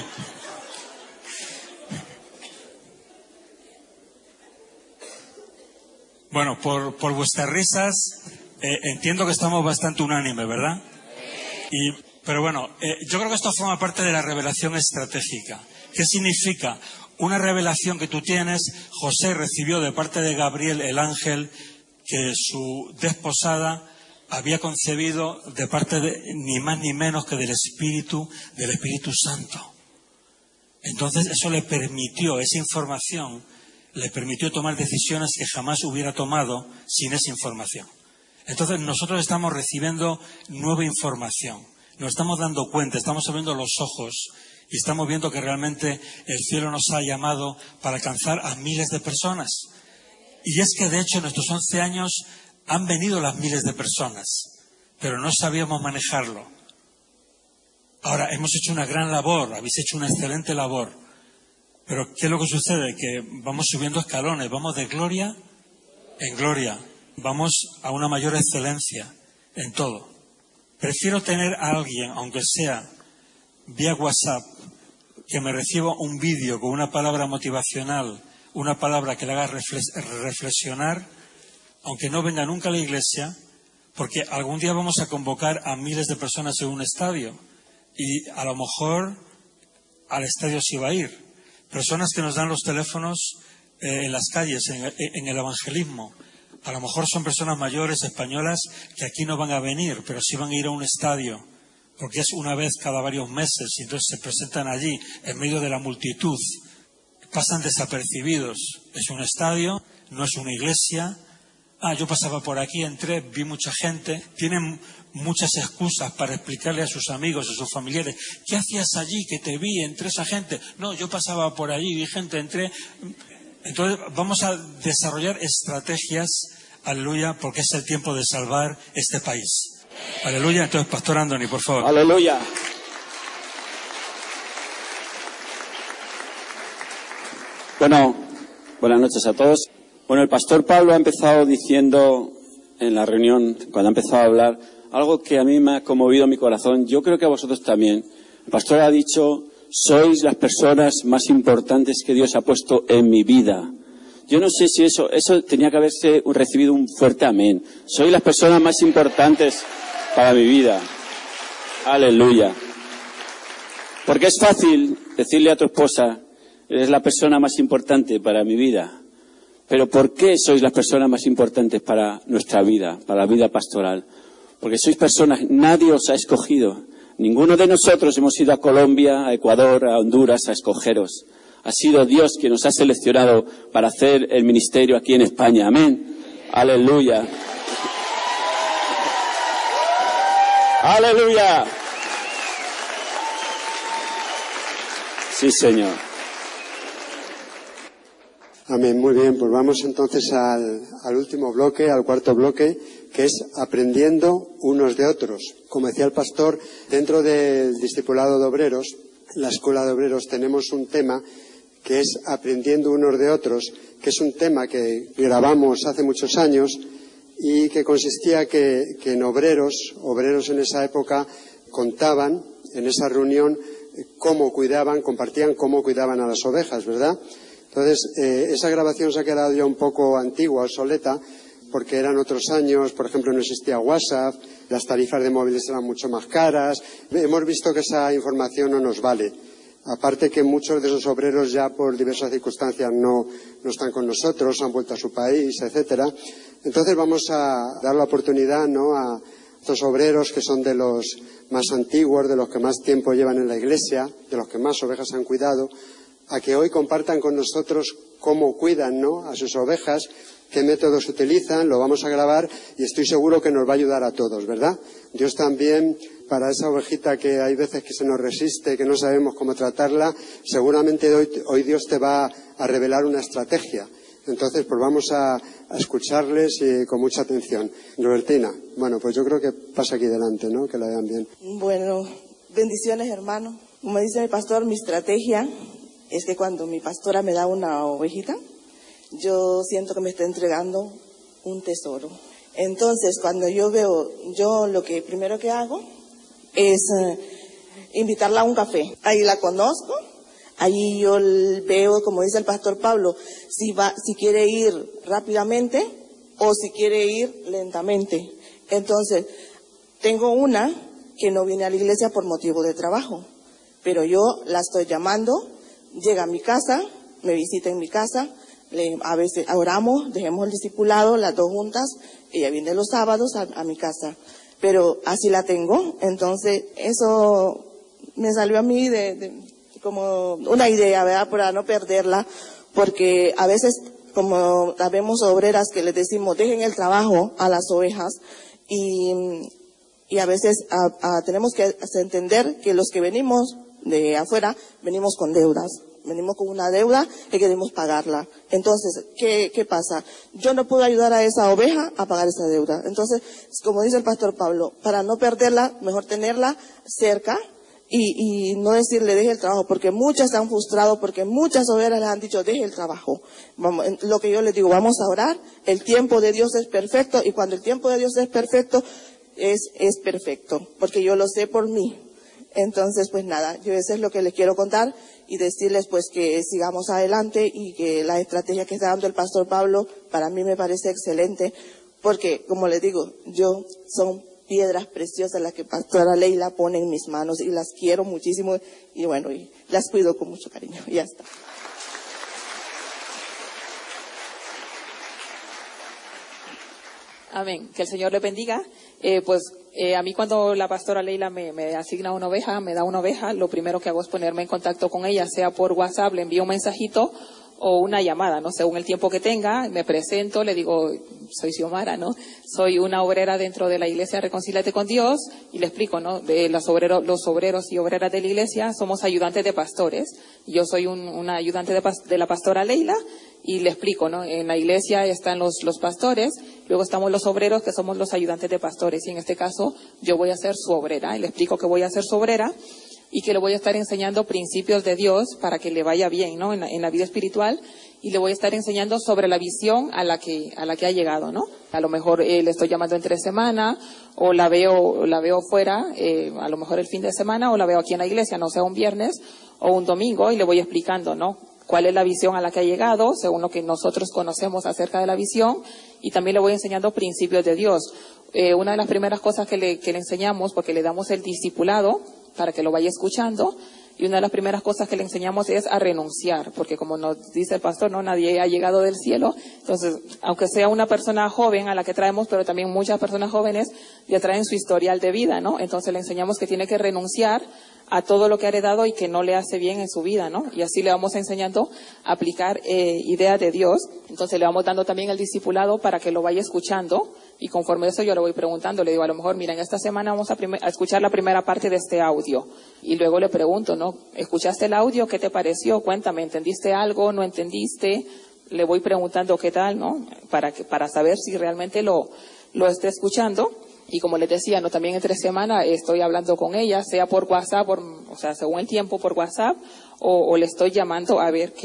Bueno, por vuestras risas, entiendo que estamos bastante unánimes, ¿verdad? Pero bueno, yo creo que esto forma parte de la revelación estratégica. ¿Qué significa? Una revelación que tú tienes. José recibió de parte de Gabriel, el ángel, que su desposada había concebido de parte de ni más ni menos que del Espíritu Santo. Entonces eso le permitió, esa información, le permitió tomar decisiones que jamás hubiera tomado sin esa información. Entonces nosotros estamos recibiendo nueva información, nos estamos dando cuenta, estamos abriendo los ojos y estamos viendo que realmente el cielo nos ha llamado para alcanzar a miles de personas. Y es que de hecho en estos 11 años han venido las miles de personas, pero no sabíamos manejarlo. Ahora, hemos hecho una gran labor, habéis hecho una excelente labor, pero ¿qué es lo que sucede? Que vamos subiendo escalones, vamos de gloria en gloria, vamos a una mayor excelencia en todo. Prefiero tener a alguien, aunque sea vía WhatsApp, que me reciba un vídeo con una palabra motivacional, una palabra que le haga reflexionar, aunque no venga nunca a la iglesia, porque algún día vamos a convocar a miles de personas en un estadio y a lo mejor al estadio sí va a ir. Personas que nos dan los teléfonos en las calles, en el evangelismo. A lo mejor son personas mayores españolas que aquí no van a venir, pero sí van a ir a un estadio, porque es una vez cada varios meses y entonces se presentan allí en medio de la multitud. Pasan desapercibidos. Es un estadio, no es una iglesia. Yo pasaba por aquí, entré, vi mucha gente. Tienen muchas excusas para explicarle a sus amigos, a sus familiares, ¿qué hacías allí? Que te vi entre esa gente. No, yo pasaba por allí, vi gente, entré. Entonces vamos a desarrollar estrategias, aleluya, porque es el tiempo de salvar este país. Aleluya. Entonces, Pastor Andoni, por favor. Aleluya. Bueno, buenas noches a todos. Bueno, el pastor Pablo ha empezado diciendo en la reunión, cuando ha empezado a hablar, algo que a mí me ha conmovido mi corazón. Yo creo que a vosotros también. El pastor ha dicho, sois las personas más importantes que Dios ha puesto en mi vida. Yo no sé si eso tenía que haberse recibido un fuerte amén. Sois las personas más importantes para mi vida. Aleluya. Porque es fácil decirle a tu esposa, eres la persona más importante para mi vida. Pero ¿por qué sois las personas más importantes para nuestra vida, para la vida pastoral? Porque sois personas, nadie os ha escogido. Ninguno de nosotros hemos ido a Colombia, a Ecuador, a Honduras a escogeros. Ha sido Dios quien nos ha seleccionado para hacer el ministerio aquí en España. Amén. Aleluya. Aleluya. Sí, Señor. Amén, muy bien, pues vamos entonces al último bloque, al cuarto bloque, que es aprendiendo unos de otros. Como decía el pastor, dentro del discipulado de obreros, la escuela de obreros, tenemos un tema que es aprendiendo unos de otros, que es un tema que grabamos hace muchos años y que consistía que en obreros en esa época contaban en esa reunión cómo cuidaban, compartían cómo cuidaban a las ovejas, ¿verdad? Entonces, esa grabación se ha quedado ya un poco antigua, obsoleta, porque eran otros años, por ejemplo, no existía WhatsApp, las tarifas de móviles eran mucho más caras. Hemos visto que esa información no nos vale. Aparte que muchos de esos obreros ya por diversas circunstancias no están con nosotros, han vuelto a su país, etcétera. Entonces vamos a dar la oportunidad, ¿no?, a estos obreros que son de los más antiguos, de los que más tiempo llevan en la iglesia, de los que más ovejas han cuidado, a que hoy compartan con nosotros cómo cuidan, ¿no?, a sus ovejas, qué métodos utilizan, lo vamos a grabar y estoy seguro que nos va a ayudar a todos, ¿verdad? Dios también, para esa ovejita que hay veces que se nos resiste, que no sabemos cómo tratarla, seguramente hoy Dios te va a revelar una estrategia. Entonces, pues vamos a escucharles y con mucha atención. Robertina, bueno, pues yo creo que pasa aquí delante, ¿no?, que la vean bien. Bueno, bendiciones, hermano. Como dice mi pastor, mi estrategia es que cuando mi pastora me da una ovejita, yo siento que me está entregando un tesoro. Entonces, cuando yo lo que primero que hago es invitarla a un café. Ahí la conozco, ahí yo veo, como dice el pastor Pablo, si quiere ir rápidamente o si quiere ir lentamente. Entonces, tengo una que no viene a la iglesia por motivo de trabajo, pero yo la estoy llamando, llega a mi casa, me visita en mi casa, a veces oramos, dejemos el discipulado, las dos juntas, ella viene los sábados a mi casa, pero así la tengo. Entonces eso me salió a mí como una idea, ¿verdad?, para no perderla, porque a veces, como sabemos obreras que les decimos dejen el trabajo a las ovejas, y a veces tenemos que entender que los que venimos de afuera venimos con deudas. Venimos con una deuda que queremos pagarla. Entonces, ¿qué pasa? Yo no puedo ayudar a esa oveja a pagar esa deuda. Entonces, como dice el pastor Pablo, para no perderla, mejor tenerla cerca y no decirle deje el trabajo, porque muchas se han frustrado, porque muchas ovejas les han dicho deje el trabajo. Lo que yo les digo, vamos a orar, el tiempo de Dios es perfecto, y cuando el tiempo de Dios es perfecto, es perfecto, porque yo lo sé por mí. Entonces, pues nada, yo eso es lo que les quiero contar y decirles pues que sigamos adelante y que la estrategia que está dando el pastor Pablo para mí me parece excelente, porque como les digo, son piedras preciosas las que pastora Leila pone en mis manos y las quiero muchísimo y bueno, y las cuido con mucho cariño y ya está. Amén. Que el Señor le bendiga. A mí cuando la pastora Leila me asigna una oveja, me da una oveja, lo primero que hago es ponerme en contacto con ella, sea por WhatsApp, le envío un mensajito o una llamada, ¿no? Según el tiempo que tenga, me presento, le digo, soy Xiomara, ¿no? Soy una obrera dentro de la iglesia Reconcíliate con Dios, y le explico, ¿no? De los obreros y obreras de la iglesia somos ayudantes de pastores. Yo soy una ayudante de la pastora Leila, y le explico, ¿no? En la iglesia están los pastores, luego estamos los obreros que somos los ayudantes de pastores, y en este caso yo voy a ser su obrera, y le explico que voy a ser su obrera y que le voy a estar enseñando principios de Dios para que le vaya bien, ¿no? En la vida espiritual, y le voy a estar enseñando sobre la visión a la que ha llegado, ¿no? A lo mejor le estoy llamando entre semana, o la veo fuera, a lo mejor el fin de semana, o la veo aquí en la iglesia, no sea un viernes o un domingo, y le voy explicando, ¿no? Cuál es la visión a la que ha llegado, según lo que nosotros conocemos acerca de la visión, y también le voy enseñando principios de Dios. Una de las primeras cosas que le enseñamos, porque le damos el discipulado para que lo vaya escuchando, y una de las primeras cosas que le enseñamos es a renunciar, porque como nos dice el pastor, no, nadie ha llegado del cielo. Entonces, aunque sea una persona joven a la que traemos, pero también muchas personas jóvenes ya traen su historial de vida, ¿no? Entonces le enseñamos que tiene que renunciar a todo lo que ha heredado y que no le hace bien en su vida, ¿no? Y así le vamos enseñando a aplicar ideas de Dios. Entonces le vamos dando también el discipulado para que lo vaya escuchando, y conforme a eso yo le voy preguntando, le digo, a lo mejor, mira, en esta semana vamos a escuchar la primera parte de este audio, y luego le pregunto, ¿no? ¿Escuchaste el audio? ¿Qué te pareció? Cuéntame, ¿entendiste algo? ¿No entendiste? Le voy preguntando qué tal, ¿no? Para saber si realmente lo esté escuchando. Y como les decía, ¿no? También entre semana estoy hablando con ella, sea por WhatsApp, según el tiempo por WhatsApp, o le estoy llamando a ver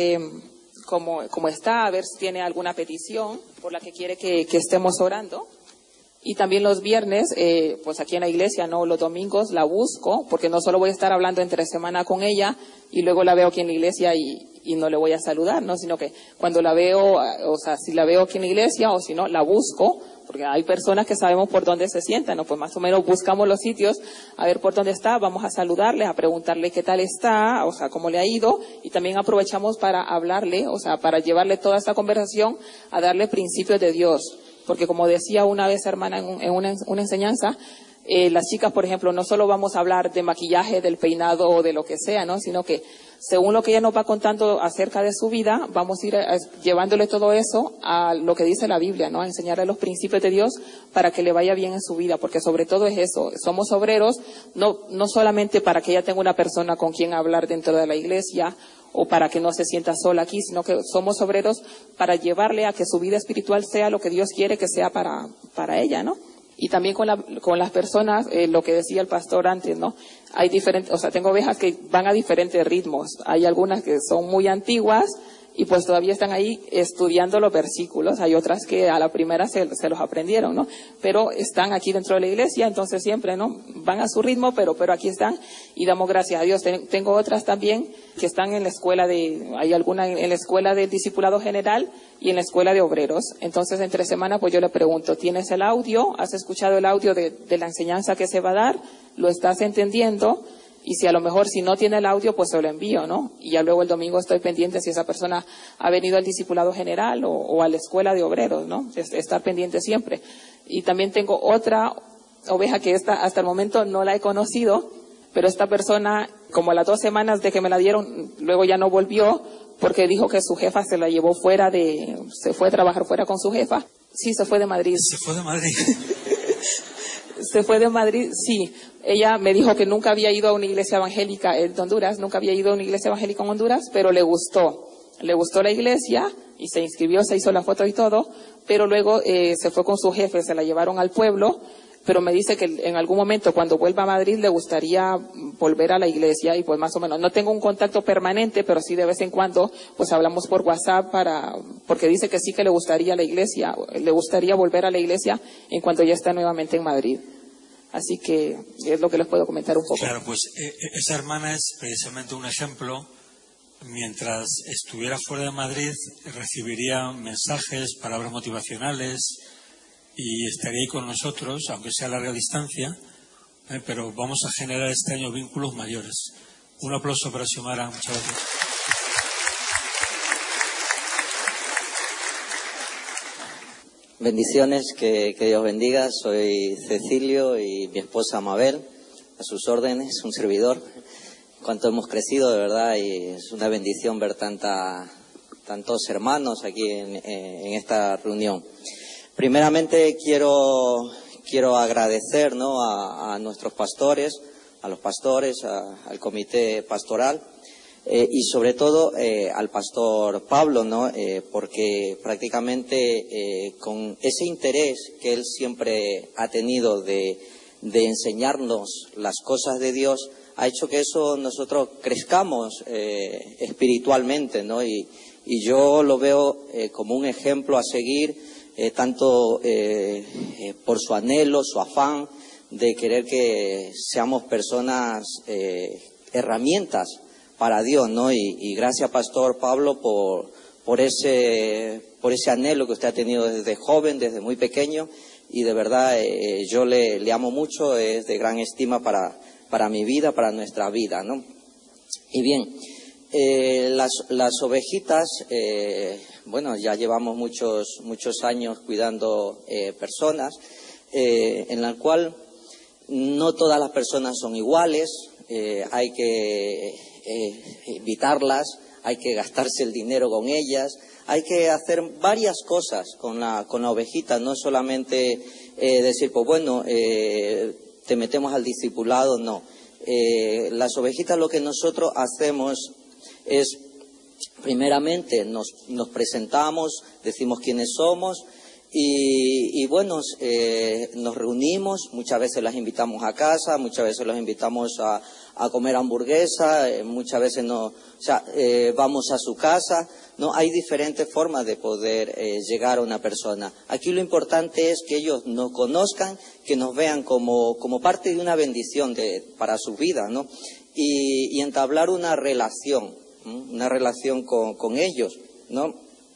cómo está, a ver si tiene alguna petición por la que quiere que estemos orando. Y también los viernes, pues aquí en la iglesia, ¿no? Los domingos la busco, porque no solo voy a estar hablando entre semana con ella y luego la veo aquí en la iglesia y no le voy a saludar, ¿no? Sino que cuando la veo, si la veo aquí en la iglesia o si no, la busco, porque hay personas que sabemos por dónde se sientan, ¿no? Pues más o menos buscamos los sitios a ver por dónde está, vamos a saludarle, a preguntarle qué tal está, cómo le ha ido, y también aprovechamos para hablarle, para llevarle toda esta conversación a darle principios de Dios. Porque como decía una vez, hermana, en una enseñanza, las chicas, por ejemplo, no solo vamos a hablar de maquillaje, del peinado o de lo que sea, ¿no? Sino que según lo que ella nos va contando acerca de su vida, vamos a ir llevándole todo eso a lo que dice la Biblia, ¿no? A enseñarle los principios de Dios para que le vaya bien en su vida, porque sobre todo es eso, somos obreros, no solamente para que ella tenga una persona con quien hablar dentro de la iglesia, o para que no se sienta sola aquí, sino que somos obreros para llevarle a que su vida espiritual sea lo que Dios quiere que sea para ella, ¿no? Y también con las personas, lo que decía el pastor antes, ¿no? Hay diferentes, o sea, tengo ovejas que van a diferentes ritmos. Hay algunas que son muy antiguas y pues todavía están ahí estudiando los versículos. Hay otras que a la primera se los aprendieron, ¿no? Pero están aquí dentro de la iglesia, entonces siempre, ¿no? Van a su ritmo, pero aquí están y damos gracias a Dios. Tengo otras también que están en la escuela hay alguna en la escuela del discipulado general y en la escuela de obreros. Entonces, entre semana, pues yo le pregunto, ¿tienes el audio? ¿Has escuchado el audio de la enseñanza que se va a dar? ¿Lo estás entendiendo? Y si a lo mejor si no tiene el audio, pues se lo envío, ¿no? Y ya luego el domingo estoy pendiente si esa persona ha venido al discipulado general o a la escuela de obreros, ¿no? Estar pendiente siempre. Y también tengo otra oveja que hasta el momento no la he conocido, pero esta persona, como a las 2 semanas de que me la dieron, luego ya no volvió, porque dijo que su jefa se la llevó se fue a trabajar fuera con su jefa. Sí, se fue de Madrid. ¿Se fue de Madrid? Se fue de Madrid, sí. Ella me dijo que nunca había ido a una iglesia evangélica en Honduras, nunca había ido a una iglesia evangélica en Honduras, pero le gustó la iglesia y se inscribió, se hizo la foto y todo, pero luego se fue con su jefe, se la llevaron al pueblo, pero me dice que en algún momento cuando vuelva a Madrid le gustaría volver a la iglesia y pues más o menos, no tengo un contacto permanente, pero sí de vez en cuando pues hablamos por WhatsApp porque dice que sí que le gustaría volver a la iglesia en cuanto ya está nuevamente en Madrid. Así que es lo que les puedo comentar un poco. Claro, pues esa hermana es precisamente un ejemplo. Mientras estuviera fuera de Madrid, recibiría mensajes, palabras motivacionales y estaría ahí con nosotros, aunque sea a larga distancia, pero vamos a generar este año vínculos mayores. Un aplauso para Xiomara. Muchas gracias. Bendiciones, que Dios bendiga. Soy Cecilio y mi esposa Mabel, a sus órdenes, un servidor. Cuánto hemos crecido, de verdad, y es una bendición ver tantos hermanos aquí en esta reunión. Primeramente quiero agradecer, ¿no?, a nuestros pastores, a los pastores, al comité pastoral. Y sobre todo al pastor Pablo, ¿no? Porque prácticamente con ese interés que él siempre ha tenido de enseñarnos las cosas de Dios, ha hecho que eso nosotros crezcamos espiritualmente, ¿no? Y yo lo veo como un ejemplo a seguir, tanto por su anhelo, su afán de querer que seamos personas, herramientas para Dios, ¿no? Y gracias, Pastor Pablo, por ese anhelo que usted ha tenido desde joven, desde muy pequeño, y de verdad yo le amo mucho, es de gran estima para mi vida, para nuestra vida, ¿no? Y bien, las ovejitas, bueno, ya llevamos muchos años cuidando personas, en la cual no todas las personas son iguales, hay que invitarlas, hay que gastarse el dinero con ellas, hay que hacer varias cosas con la ovejita, no solamente decir, pues bueno, te metemos al discipulado, no. Las ovejitas, lo que nosotros hacemos es, primeramente, nos presentamos, decimos quiénes somos y bueno, nos reunimos, muchas veces las invitamos a casa, muchas veces los invitamos a comer hamburguesa, muchas veces vamos a su casa, ¿no? Hay diferentes formas de poder llegar a una persona. Aquí lo importante es que ellos nos conozcan, que nos vean como parte de una bendición para su vida, ¿no? Y entablar una relación con ellos, ¿no?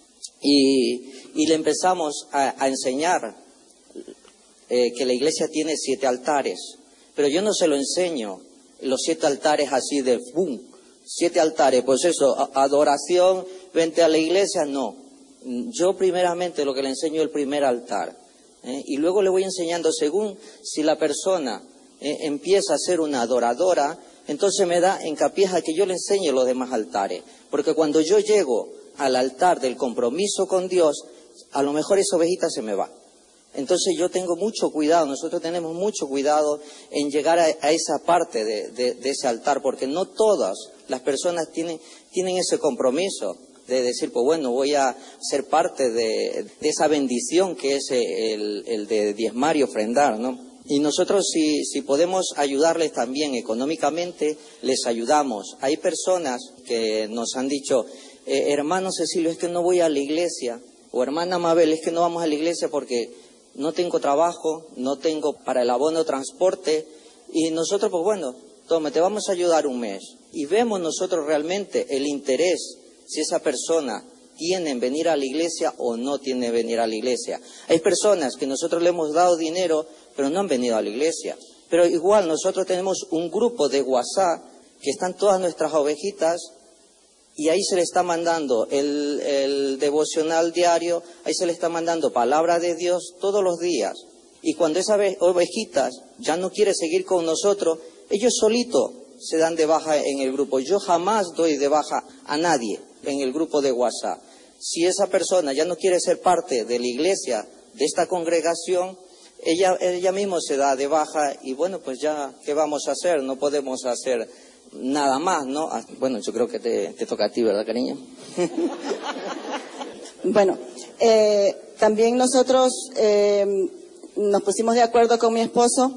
Y le empezamos a enseñar que la iglesia tiene 7 altares, pero yo no se lo enseño los 7 altares así de boom, 7 altares, pues eso, adoración, vente a la iglesia, no. Yo primeramente lo que le enseño es el primer altar, y luego le voy enseñando según si la persona empieza a ser una adoradora, entonces me da hincapié a que yo le enseñe los demás altares. Porque cuando yo llego al altar del compromiso con Dios, a lo mejor esa ovejita se me va. Entonces yo tengo mucho cuidado, nosotros tenemos mucho cuidado en llegar a esa parte de ese altar, porque no todas las personas tienen ese compromiso de decir, pues bueno, voy a ser parte de esa bendición que es el de diezmar y ofrendar, ¿no? Y nosotros si podemos ayudarles también económicamente, les ayudamos. Hay personas que nos han dicho, hermano Cecilio, es que no voy a la iglesia, o hermana Mabel, es que no vamos a la iglesia porque no tengo trabajo, no tengo para el abono de transporte, y nosotros, pues bueno, toma, te vamos a ayudar un mes. Y vemos nosotros realmente el interés, si esa persona tiene en venir a la iglesia o no tiene en venir a la iglesia. Hay personas que nosotros le hemos dado dinero, pero no han venido a la iglesia. Pero igual nosotros tenemos un grupo de WhatsApp que están todas nuestras ovejitas, y ahí se le está mandando el devocional diario, ahí se le está mandando palabra de Dios todos los días. Y cuando esas ovejitas ya no quiere seguir con nosotros, ellos solitos se dan de baja en el grupo. Yo jamás doy de baja a nadie en el grupo de WhatsApp. Si esa persona ya no quiere ser parte de la iglesia, de esta congregación, ella misma se da de baja, y bueno, pues ya, ¿qué vamos a hacer? No podemos hacer nada más, ¿no? Bueno, yo creo que te toca a ti, ¿verdad, cariño? Bueno, también nosotros nos pusimos de acuerdo con mi esposo,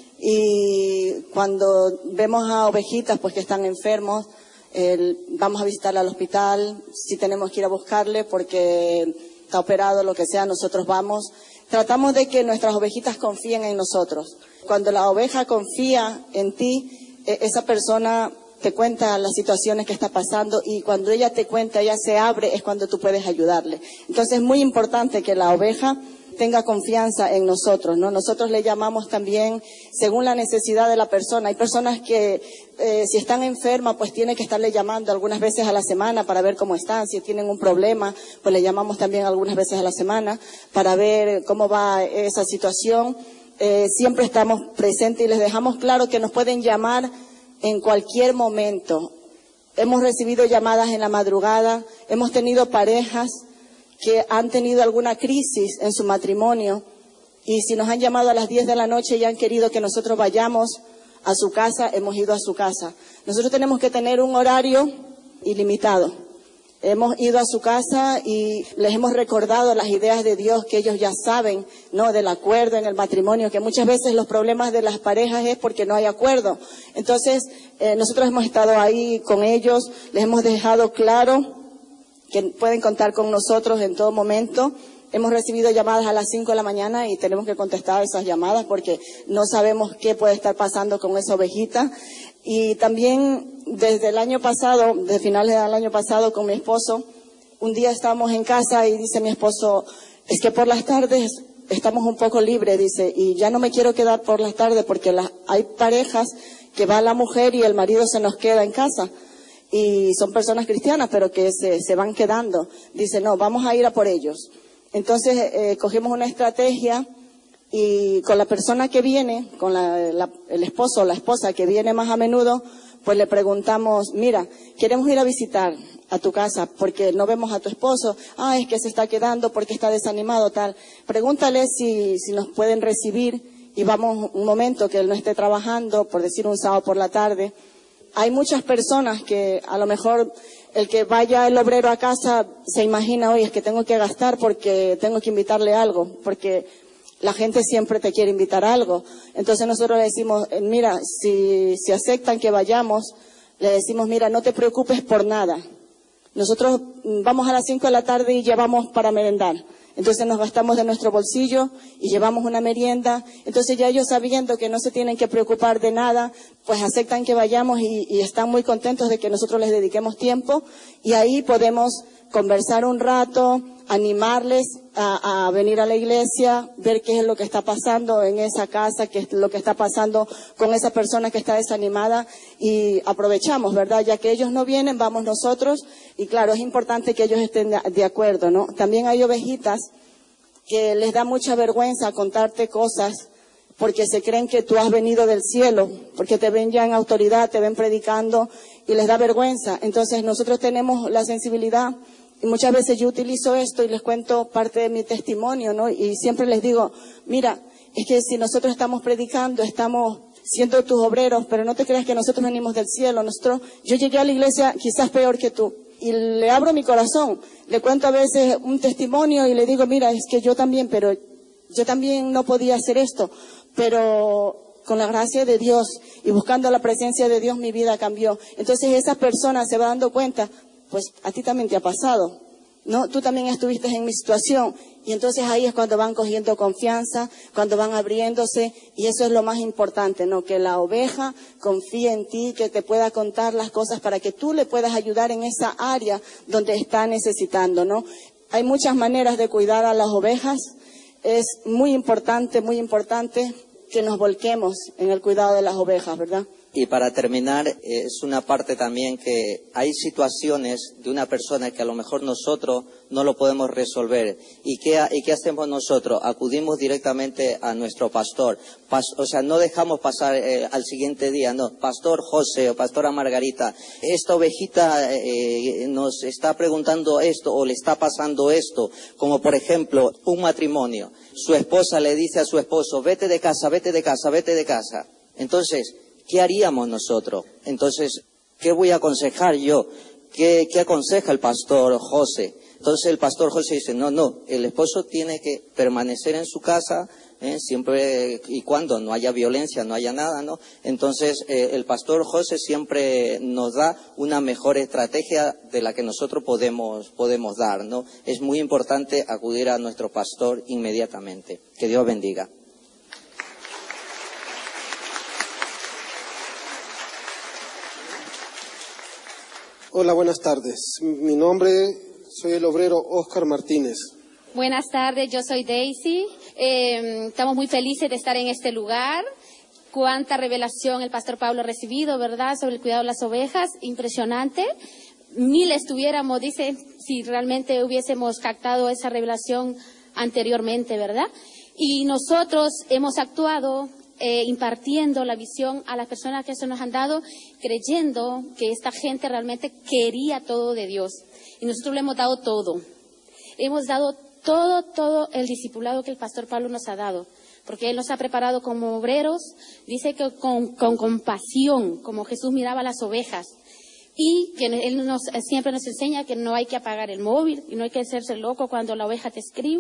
y cuando vemos a ovejitas pues que están enfermos, vamos a visitarle al hospital, si tenemos que ir a buscarle porque está operado, lo que sea, nosotros vamos. Tratamos de que nuestras ovejitas confíen en nosotros. Cuando la oveja confía en ti, esa persona te cuenta las situaciones que está pasando, y cuando ella te cuenta, ella se abre, es cuando tú puedes ayudarle. Entonces es muy importante que la oveja tenga confianza en nosotros, ¿no? Nosotros le llamamos también según la necesidad de la persona. Hay personas que si están enfermas, pues tienen que estarle llamando algunas veces a la semana para ver cómo están. Si tienen un problema, pues le llamamos también algunas veces a la semana para ver cómo va esa situación. Siempre estamos presentes y les dejamos claro que nos pueden llamar en cualquier momento. Hemos recibido llamadas en la madrugada, hemos tenido parejas que han tenido alguna crisis en su matrimonio, y si nos han llamado a las 10 de la noche y han querido que nosotros vayamos a su casa, hemos ido a su casa. Nosotros tenemos que tener un horario ilimitado. Hemos ido a su casa y les hemos recordado las ideas de Dios que ellos ya saben, ¿no? Del acuerdo en el matrimonio, que muchas veces los problemas de las parejas es porque no hay acuerdo. Entonces, nosotros hemos estado ahí con ellos, les hemos dejado claro que pueden contar con nosotros en todo momento. Hemos recibido llamadas a las 5 de la mañana y tenemos que contestar esas llamadas porque no sabemos qué puede estar pasando con esa ovejita. Y también desde el año pasado, desde finales del año pasado, con mi esposo, un día estábamos en casa y dice mi esposo, es que por las tardes estamos un poco libres, dice, y ya no me quiero quedar por las tardes porque hay parejas que va la mujer y el marido se nos queda en casa. Y son personas cristianas, pero que se van quedando. Dice, no, vamos a ir a por ellos. Entonces, cogimos una estrategia, y con la persona que viene, con el esposo o la esposa que viene más a menudo, pues le preguntamos, mira, queremos ir a visitar a tu casa porque no vemos a tu esposo. Es que se está quedando porque está desanimado, tal. Pregúntale si nos pueden recibir y vamos un momento que él no esté trabajando, por decir un sábado por la tarde. Hay muchas personas que a lo mejor el que vaya el obrero a casa se imagina, oye, es que tengo que gastar porque tengo que invitarle algo, porque la gente siempre te quiere invitar a algo. Entonces nosotros le decimos, mira, si aceptan que vayamos, le decimos, mira, no te preocupes por nada. Nosotros vamos a las 5 de la tarde y llevamos para merendar. Entonces nos gastamos de nuestro bolsillo y llevamos una merienda. Entonces ya ellos, sabiendo que no se tienen que preocupar de nada, pues aceptan que vayamos y están muy contentos de que nosotros les dediquemos tiempo, y ahí podemos conversar un rato, animarles a venir a la iglesia, ver qué es lo que está pasando en esa casa, qué es lo que está pasando con esa persona que está desanimada, y aprovechamos, ¿verdad? Ya que ellos no vienen, vamos nosotros, y claro, es importante que ellos estén de acuerdo, ¿no? También hay ovejitas que les da mucha vergüenza contarte cosas porque se creen que tú has venido del cielo, porque te ven ya en autoridad, te ven predicando y les da vergüenza. Entonces nosotros tenemos la sensibilidad y muchas veces yo utilizo esto y les cuento parte de mi testimonio, ¿no? Y siempre les digo, mira, es que si nosotros estamos predicando, estamos siendo tus obreros, pero no te creas que nosotros venimos del cielo. Yo llegué a la iglesia quizás peor que tú. Y le abro mi corazón, le cuento a veces un testimonio y le digo, mira, es que yo también no podía hacer esto, pero con la gracia de Dios y buscando la presencia de Dios mi vida cambió. Entonces esas personas se van dando cuenta, pues a ti también te ha pasado, ¿no? Tú también estuviste en mi situación. Y entonces ahí es cuando van cogiendo confianza, cuando van abriéndose, y eso es lo más importante, ¿no? Que la oveja confíe en ti, que te pueda contar las cosas para que tú le puedas ayudar en esa área donde está necesitando, ¿no? Hay muchas maneras de cuidar a las ovejas. Es muy importante que nos volquemos en el cuidado de las ovejas, ¿verdad? Y para terminar, es una parte también que hay situaciones de una persona que a lo mejor nosotros no lo podemos resolver. ¿Y qué hacemos nosotros? Acudimos directamente a nuestro pastor. O sea, no dejamos pasar al siguiente día, no. Pastor José o pastora Margarita, esta ovejita nos está preguntando esto o le está pasando esto. Como por ejemplo, un matrimonio. Su esposa le dice a su esposo, vete de casa, vete de casa, vete de casa. Entonces, ¿qué haríamos nosotros? Entonces, ¿qué voy a aconsejar yo? ¿Qué aconseja el pastor José? Entonces el pastor José dice, no, el esposo tiene que permanecer en su casa, siempre y cuando no haya violencia, no haya nada, ¿no? Entonces el pastor José siempre nos da una mejor estrategia de la que nosotros podemos dar, ¿no? Es muy importante acudir a nuestro pastor inmediatamente. Que Dios bendiga. Hola, buenas tardes. Mi nombre, soy el obrero Oscar Martínez. Buenas tardes, yo soy Daisy. Estamos muy felices de estar en este lugar. Cuánta revelación el pastor Pablo ha recibido, ¿verdad?, sobre el cuidado de las ovejas. Impresionante. Miles tuviéramos, dice, si realmente hubiésemos captado esa revelación anteriormente, ¿verdad? Y nosotros hemos actuado impartiendo la visión a las personas que se nos han dado, creyendo que esta gente realmente quería todo de Dios. Y nosotros le hemos dado todo. Hemos dado todo el discipulado que el pastor Pablo nos ha dado. Porque Él nos ha preparado como obreros, dice que con compasión, como Jesús miraba a las ovejas. Y que Él siempre nos enseña que no hay que apagar el móvil y no hay que hacerse loco cuando la oveja te escriba.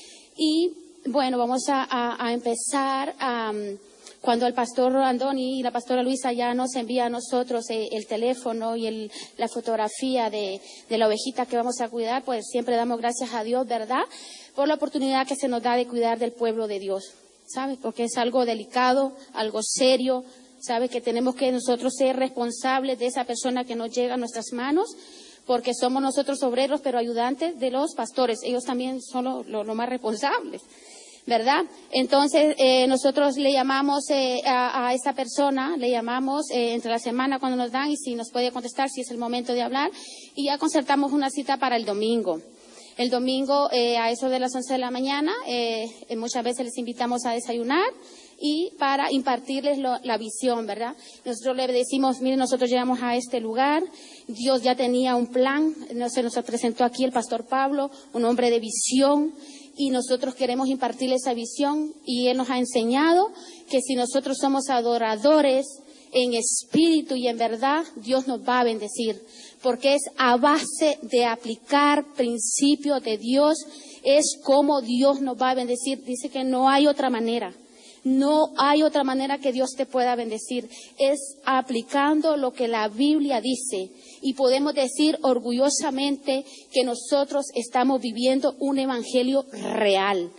Y bueno, vamos a empezar cuando el pastor Andoni y la pastora Luisa ya nos envía a nosotros el teléfono y la fotografía de la ovejita que vamos a cuidar, pues siempre damos gracias a Dios, ¿verdad?, por la oportunidad que se nos da de cuidar del pueblo de Dios, ¿sabes? Porque es algo delicado, algo serio, ¿sabes? Que tenemos que nosotros ser responsables de esa persona que nos llega a nuestras manos, porque somos nosotros obreros, pero ayudantes de los pastores. Ellos también son los más responsables, ¿verdad? Entonces, nosotros le llamamos a esa persona, le llamamos entre la semana cuando nos dan y si nos puede contestar, si es el momento de hablar, y ya concertamos una cita para el domingo. El domingo, a eso de las 11 de la mañana, muchas veces les invitamos a desayunar y para impartirles la visión, ¿verdad? Nosotros le decimos, miren, nosotros llegamos a este lugar, Dios ya tenía un plan, se nos presentó aquí el pastor Pablo, un hombre de visión, y nosotros queremos impartirle esa visión, y Él nos ha enseñado que si nosotros somos adoradores en espíritu y en verdad, Dios nos va a bendecir, porque es a base de aplicar principios de Dios, es como Dios nos va a bendecir. Dice que no hay otra manera. No hay otra manera que Dios te pueda bendecir. Es aplicando lo que la Biblia dice. Y podemos decir orgullosamente que nosotros estamos viviendo un evangelio real,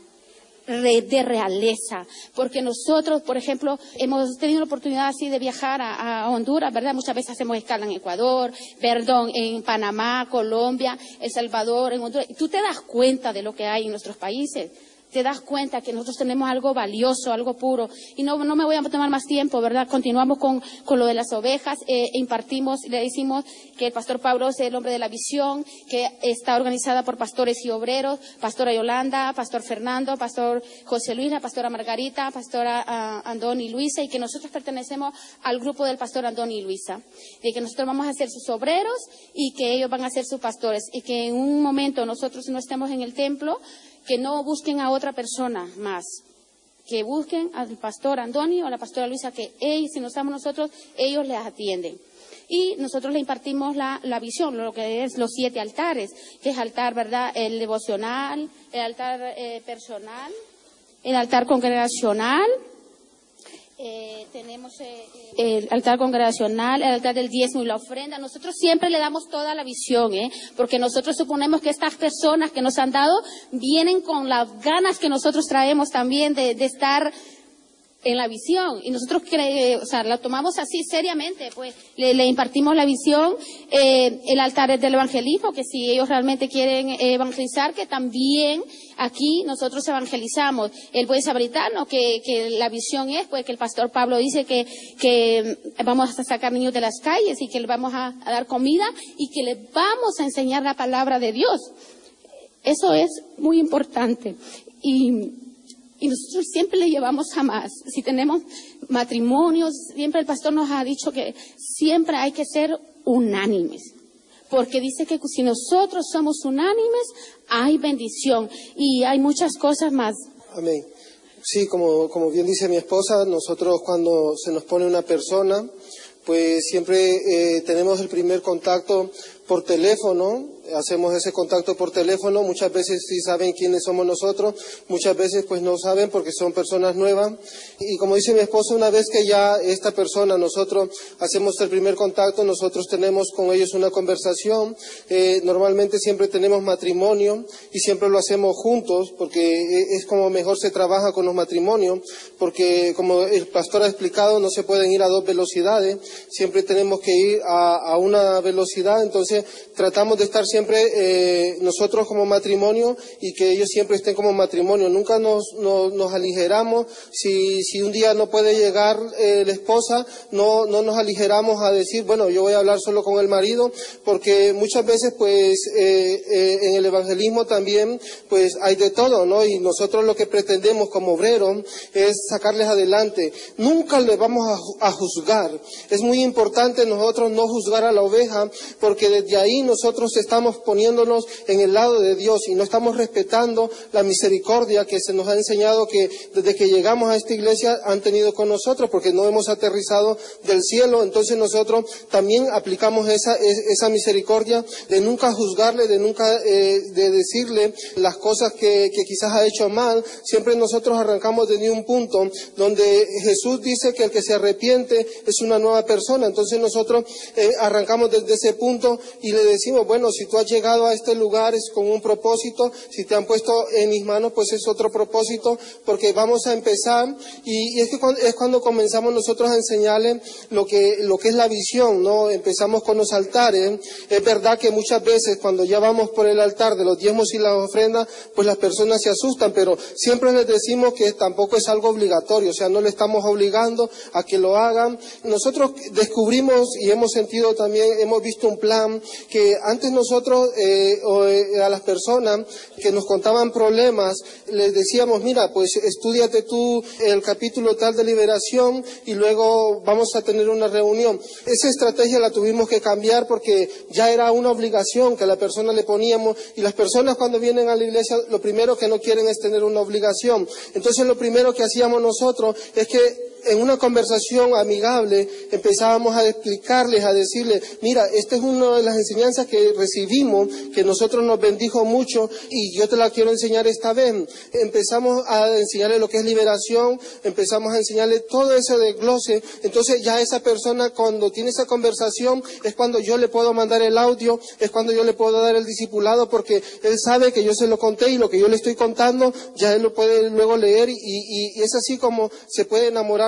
de realeza. Porque nosotros, por ejemplo, hemos tenido la oportunidad así de viajar a Honduras, ¿verdad? Muchas veces hacemos escala en Ecuador, en Panamá, Colombia, El Salvador, en Honduras. Y tú te das cuenta de lo que hay en nuestros países. te das cuenta que nosotros tenemos algo valioso, algo puro. Y no me voy a tomar más tiempo, ¿verdad? Continuamos con lo de las ovejas, impartimos, le decimos que el pastor Pablo es el hombre de la visión, que está organizada por pastores y obreros, pastora Yolanda, pastor Fernando, pastor José Luis, la pastora Margarita, pastora Andón y Luisa, y que nosotros pertenecemos al grupo del pastor Andón y Luisa, de que nosotros vamos a ser sus obreros y que ellos van a ser sus pastores, y que en un momento nosotros no estemos en el templo, que no busquen a otra persona más, que busquen al pastor Andoni o a la pastora Luisa, que ellos, si no estamos nosotros, ellos les atienden. Y nosotros le impartimos la visión, lo que es los 7 altares, que es altar, ¿verdad?, el devocional, el altar personal, el altar congregacional, tenemos el altar congregacional, el altar del diezmo y la ofrenda. Nosotros siempre le damos toda la visión, porque nosotros suponemos que estas personas que nos han dado vienen con las ganas que nosotros traemos también de estar en la visión, y nosotros la tomamos así seriamente, pues le impartimos la visión. El altar es del evangelismo, que si ellos realmente quieren evangelizar, que también aquí nosotros evangelizamos. El buen samaritano, que la visión es, pues, que el pastor Pablo dice que vamos a sacar niños de las calles y que les vamos a dar comida y que les vamos a enseñar la palabra de Dios. Eso es muy importante. Y nosotros siempre le llevamos a más. Si tenemos matrimonios, siempre el pastor nos ha dicho que siempre hay que ser unánimes. Porque dice que si nosotros somos unánimes, hay bendición. Y hay muchas cosas más. Amén. Sí, como bien dice mi esposa, nosotros cuando se nos pone una persona, pues siempre tenemos el primer contacto por teléfono. Hacemos ese contacto por teléfono, muchas veces sí saben quiénes somos nosotros, muchas veces pues no saben porque son personas nuevas. Y como dice mi esposa, una vez que ya esta persona, nosotros hacemos el primer contacto, nosotros tenemos con ellos una conversación. Normalmente siempre tenemos matrimonio y siempre lo hacemos juntos porque es como mejor se trabaja con los matrimonios, porque como el pastor ha explicado, no se pueden ir a 2 velocidades, siempre tenemos que ir a una velocidad. Entonces tratamos de estar siempre nosotros como matrimonio y que ellos siempre estén como matrimonio. Nunca nos aligeramos. Si un día no puede llegar la esposa, no nos aligeramos a decir, bueno, yo voy a hablar solo con el marido, porque muchas veces pues en el evangelismo también pues hay de todo, ¿no? Y nosotros lo que pretendemos como obreros es sacarles adelante. Nunca les vamos a juzgar. Es muy importante nosotros no juzgar a la oveja, porque desde ahí nosotros estamos poniéndonos en el lado de Dios y no estamos respetando la misericordia que se nos ha enseñado que desde que llegamos a esta iglesia han tenido con nosotros, porque no hemos aterrizado del cielo. Entonces nosotros también aplicamos esa misericordia de nunca juzgarle, de nunca de decirle las cosas que quizás ha hecho mal. Siempre nosotros arrancamos desde un punto donde Jesús dice que el que se arrepiente es una nueva persona. Entonces nosotros arrancamos desde ese punto y le decimos, bueno, si tú has llegado a este lugar es con un propósito, si te han puesto en mis manos pues es otro propósito, porque vamos a empezar y es cuando comenzamos nosotros a enseñarles lo que es la visión, ¿no? Empezamos con los altares. Es verdad que muchas veces cuando ya vamos por el altar de los diezmos y las ofrendas, pues las personas se asustan, pero siempre les decimos que tampoco es algo obligatorio, o sea, no le estamos obligando a que lo hagan. Nosotros descubrimos y hemos sentido también, hemos visto un plan que antes nosotros a las personas que nos contaban problemas les decíamos, mira, pues estúdiate tú el capítulo tal de liberación y luego vamos a tener una reunión. Esa estrategia la tuvimos que cambiar porque ya era una obligación que a la persona le poníamos, y las personas cuando vienen a la iglesia lo primero que no quieren es tener una obligación. Entonces lo primero que hacíamos nosotros es que en una conversación amigable empezábamos a explicarles, a decirles, mira, esta es una de las enseñanzas que recibimos, que nosotros nos bendijo mucho y yo te la quiero enseñar esta vez. Empezamos a enseñarles lo que es liberación, empezamos a enseñarles todo ese desglose. Entonces ya esa persona cuando tiene esa conversación es cuando yo le puedo mandar el audio, es cuando yo le puedo dar el discipulado, porque él sabe que yo se lo conté y lo que yo le estoy contando ya él lo puede luego leer y es así como se puede enamorar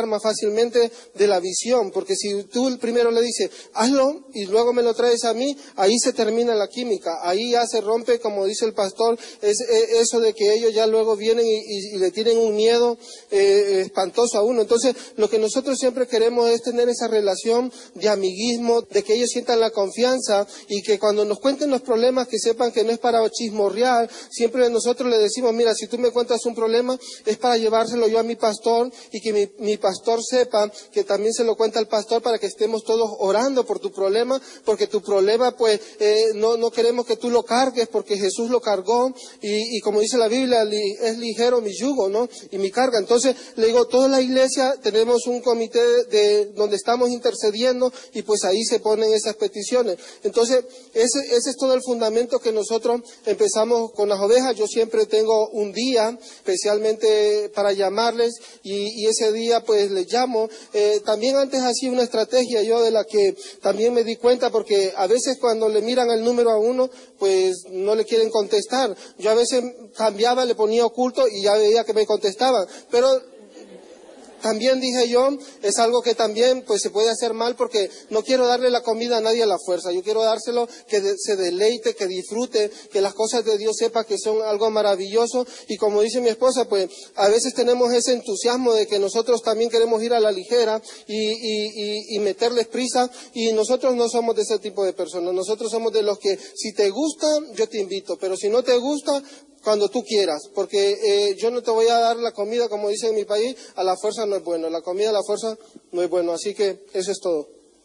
hablar más fácilmente de la visión, porque si tú primero le dices, hazlo y luego me lo traes a mí, ahí se termina la química, ahí ya se rompe, como dice el pastor, eso de que ellos ya luego vienen y le tienen un miedo espantoso a uno. Entonces, lo que nosotros siempre queremos es tener esa relación de amiguismo, de que ellos sientan la confianza y que cuando nos cuenten los problemas, que sepan que no es para chismorrear. Siempre nosotros le decimos, mira, si tú me cuentas un problema, es para llevárselo yo a mi pastor y que mi pastor sepa que también se lo cuenta al pastor para que estemos todos orando por tu problema, porque tu problema, pues, no queremos que tú lo cargues, porque Jesús lo cargó y como dice la Biblia, es ligero mi yugo, ¿no? Y mi carga. Entonces, le digo, toda la iglesia tenemos un comité donde estamos intercediendo y pues ahí se ponen esas peticiones. Entonces, ese es todo el fundamento que nosotros empezamos con las ovejas. Yo siempre tengo un día especialmente para llamarles y ese día pues les llamo. También antes hacía una estrategia yo de la que también me di cuenta, porque a veces cuando le miran el número a uno, pues no le quieren contestar. Yo a veces cambiaba, le ponía oculto y ya veía que me contestaban, pero también dije yo, es algo que también pues se puede hacer mal, porque no quiero darle la comida a nadie a la fuerza. Yo quiero dárselo, que se deleite, que disfrute, que las cosas de Dios sepa que son algo maravilloso. Y como dice mi esposa, pues a veces tenemos ese entusiasmo de que nosotros también queremos ir a la ligera y meterles prisa, y nosotros no somos de ese tipo de personas. Nosotros somos de los que si te gusta, yo te invito, pero si no te gusta, cuando tú quieras, porque yo no te voy a dar la comida, como dice en mi país, a la fuerza no es bueno, la comida a la fuerza no es bueno, así que eso es todo.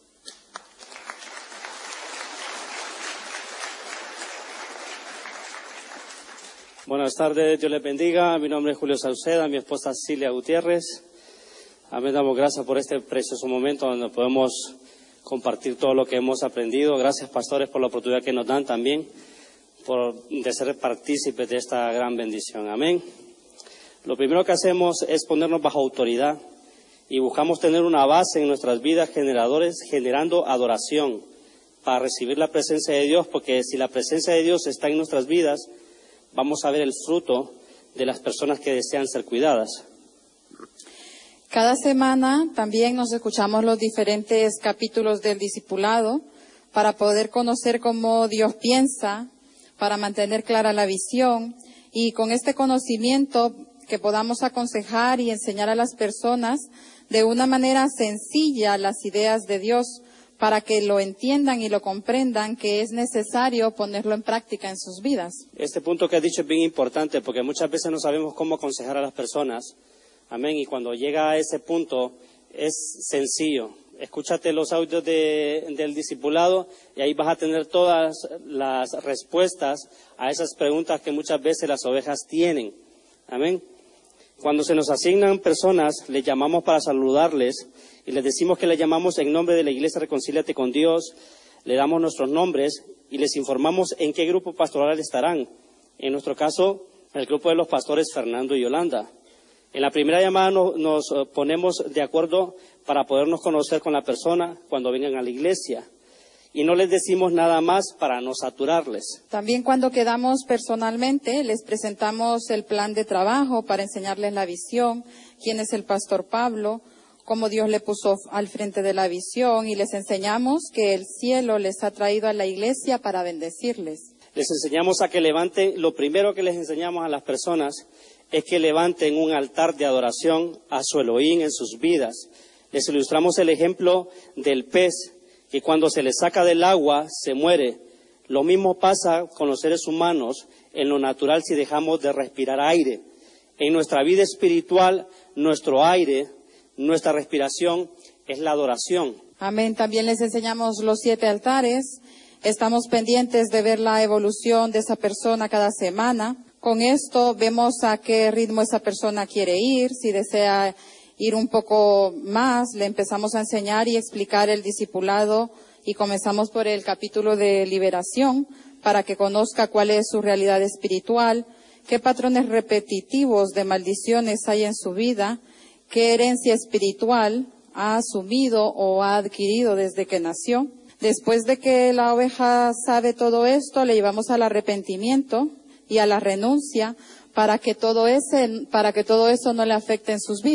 Buenas tardes, Dios les bendiga. Mi nombre es Julio Sauceda, mi esposa Cilia Gutiérrez. Amén, damos gracias por este precioso momento donde podemos compartir todo lo que hemos aprendido. Gracias, pastores, por la oportunidad que nos dan también de ser partícipes de esta gran bendición. Amén. Lo primero que hacemos es ponernos bajo autoridad y buscamos tener una base en nuestras vidas generando adoración para recibir la presencia de Dios, porque si la presencia de Dios está en nuestras vidas, vamos a ver el fruto de las personas que desean ser cuidadas. Cada semana también nos escuchamos los diferentes capítulos del discipulado para poder conocer cómo Dios piensa, para mantener clara la visión, y con este conocimiento que podamos aconsejar y enseñar a las personas de una manera sencilla las ideas de Dios, para que lo entiendan y lo comprendan, que es necesario ponerlo en práctica en sus vidas. Este punto que has dicho es bien importante, porque muchas veces no sabemos cómo aconsejar a las personas. Amén. Y cuando llega a ese punto es sencillo. Escúchate los audios del discipulado y ahí vas a tener todas las respuestas a esas preguntas que muchas veces las ovejas tienen. Amén. Cuando se nos asignan personas, les llamamos para saludarles y les decimos que les llamamos en nombre de la Iglesia Reconcíliate con Dios, le damos nuestros nombres y les informamos en qué grupo pastoral estarán. En nuestro caso, el grupo de los pastores Fernando y Yolanda. En la primera llamada nos ponemos de acuerdo para podernos conocer con la persona cuando vengan a la iglesia. Y no les decimos nada más para no saturarles. También cuando quedamos personalmente, les presentamos el plan de trabajo para enseñarles la visión, quién es el pastor Pablo, cómo Dios le puso al frente de la visión, y les enseñamos que el cielo les ha traído a la iglesia para bendecirles. Les enseñamos a que levanten, lo primero que les enseñamos a las personas es que levanten un altar de adoración a su Elohim en sus vidas. Les ilustramos el ejemplo del pez, que cuando se le saca del agua se muere. Lo mismo pasa con los seres humanos en lo natural si dejamos de respirar aire. En nuestra vida espiritual, nuestro aire, nuestra respiración es la adoración. Amén. También les enseñamos los 7 altares. Estamos pendientes de ver la evolución de esa persona cada semana. Con esto vemos a qué ritmo esa persona quiere ir. Si desea ir un poco más, le empezamos a enseñar y explicar el discipulado, y comenzamos por el capítulo de liberación para que conozca cuál es su realidad espiritual, qué patrones repetitivos de maldiciones hay en su vida, qué herencia espiritual ha asumido o ha adquirido desde que nació. Después de que la oveja sabe todo esto, le llevamos al arrepentimiento y a la renuncia para que todo eso no le afecte en sus vidas.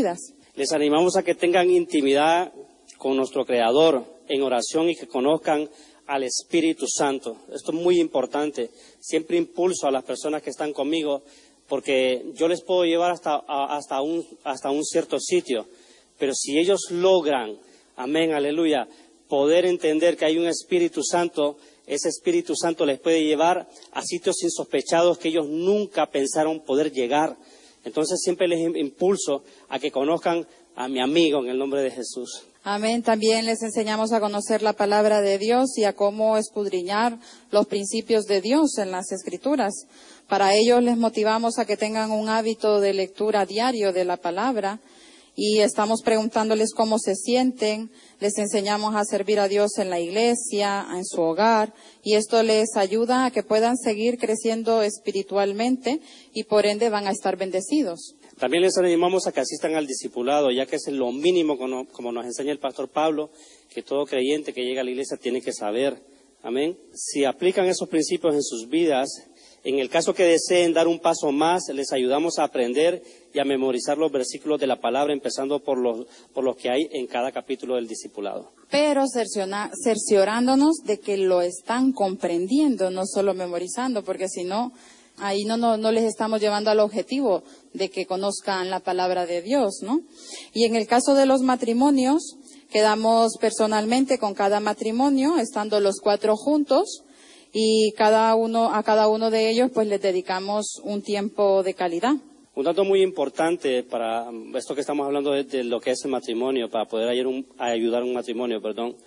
Les animamos a que tengan intimidad con nuestro Creador en oración y que conozcan al Espíritu Santo. Esto es muy importante. Siempre impulso a las personas que están conmigo, porque yo les puedo llevar hasta un cierto sitio, pero si ellos logran, amén, aleluya, poder entender que hay un Espíritu Santo, ese Espíritu Santo les puede llevar a sitios insospechados que ellos nunca pensaron poder llegar. Entonces siempre les impulso a que conozcan a mi amigo en el nombre de Jesús. Amén. También les enseñamos a conocer la palabra de Dios y a cómo escudriñar los principios de Dios en las Escrituras. Para ello les motivamos a que tengan un hábito de lectura diario de la palabra y estamos preguntándoles cómo se sienten. Les enseñamos a servir a Dios en la iglesia, en su hogar, y esto les ayuda a que puedan seguir creciendo espiritualmente y por ende van a estar bendecidos. También les animamos a que asistan al discipulado, ya que es lo mínimo, como nos enseña el pastor Pablo, que todo creyente que llega a la iglesia tiene que saber. Amén. Si aplican esos principios en sus vidas, en el caso que deseen dar un paso más, les ayudamos a aprender y a memorizar los versículos de la palabra, empezando por los que hay en cada capítulo del discipulado. Pero cerciorándonos de que lo están comprendiendo, no solo memorizando, porque si no, ahí no les estamos llevando al objetivo de que conozcan la palabra de Dios, ¿no? Y en el caso de los matrimonios, quedamos personalmente con cada matrimonio, estando los 4 juntos, y a cada uno de ellos pues les dedicamos un tiempo de calidad. Un dato muy importante para esto que estamos hablando de lo que es el matrimonio, para poder ayudar a un matrimonio,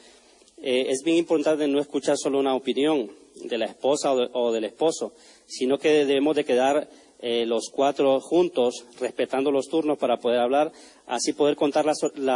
es bien importante no escuchar solo una opinión de la esposa o del esposo, sino que debemos de quedar los 4 juntos, respetando los turnos para poder hablar, así poder contar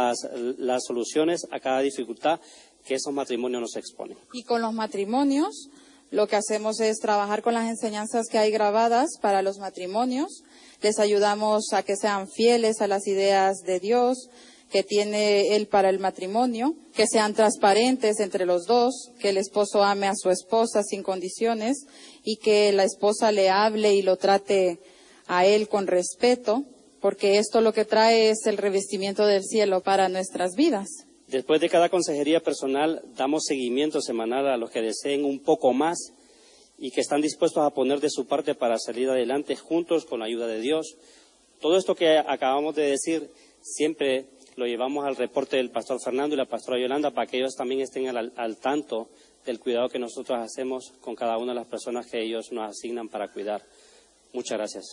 las soluciones a cada dificultad que esos matrimonios nos exponen. Y con los matrimonios, lo que hacemos es trabajar con las enseñanzas que hay grabadas para los matrimonios. Les ayudamos a que sean fieles a las ideas de Dios que tiene Él para el matrimonio, que sean transparentes entre los dos, que el esposo ame a su esposa sin condiciones y que la esposa le hable y lo trate a él con respeto, porque esto lo que trae es el revestimiento del cielo para nuestras vidas. Después de cada consejería personal, damos seguimiento semanal a los que deseen un poco más y que están dispuestos a poner de su parte para salir adelante juntos con la ayuda de Dios. Todo esto que acabamos de decir siempre lo llevamos al reporte del pastor Fernando y la pastora Yolanda para que ellos también estén al tanto del cuidado que nosotros hacemos con cada una de las personas que ellos nos asignan para cuidar. Muchas gracias.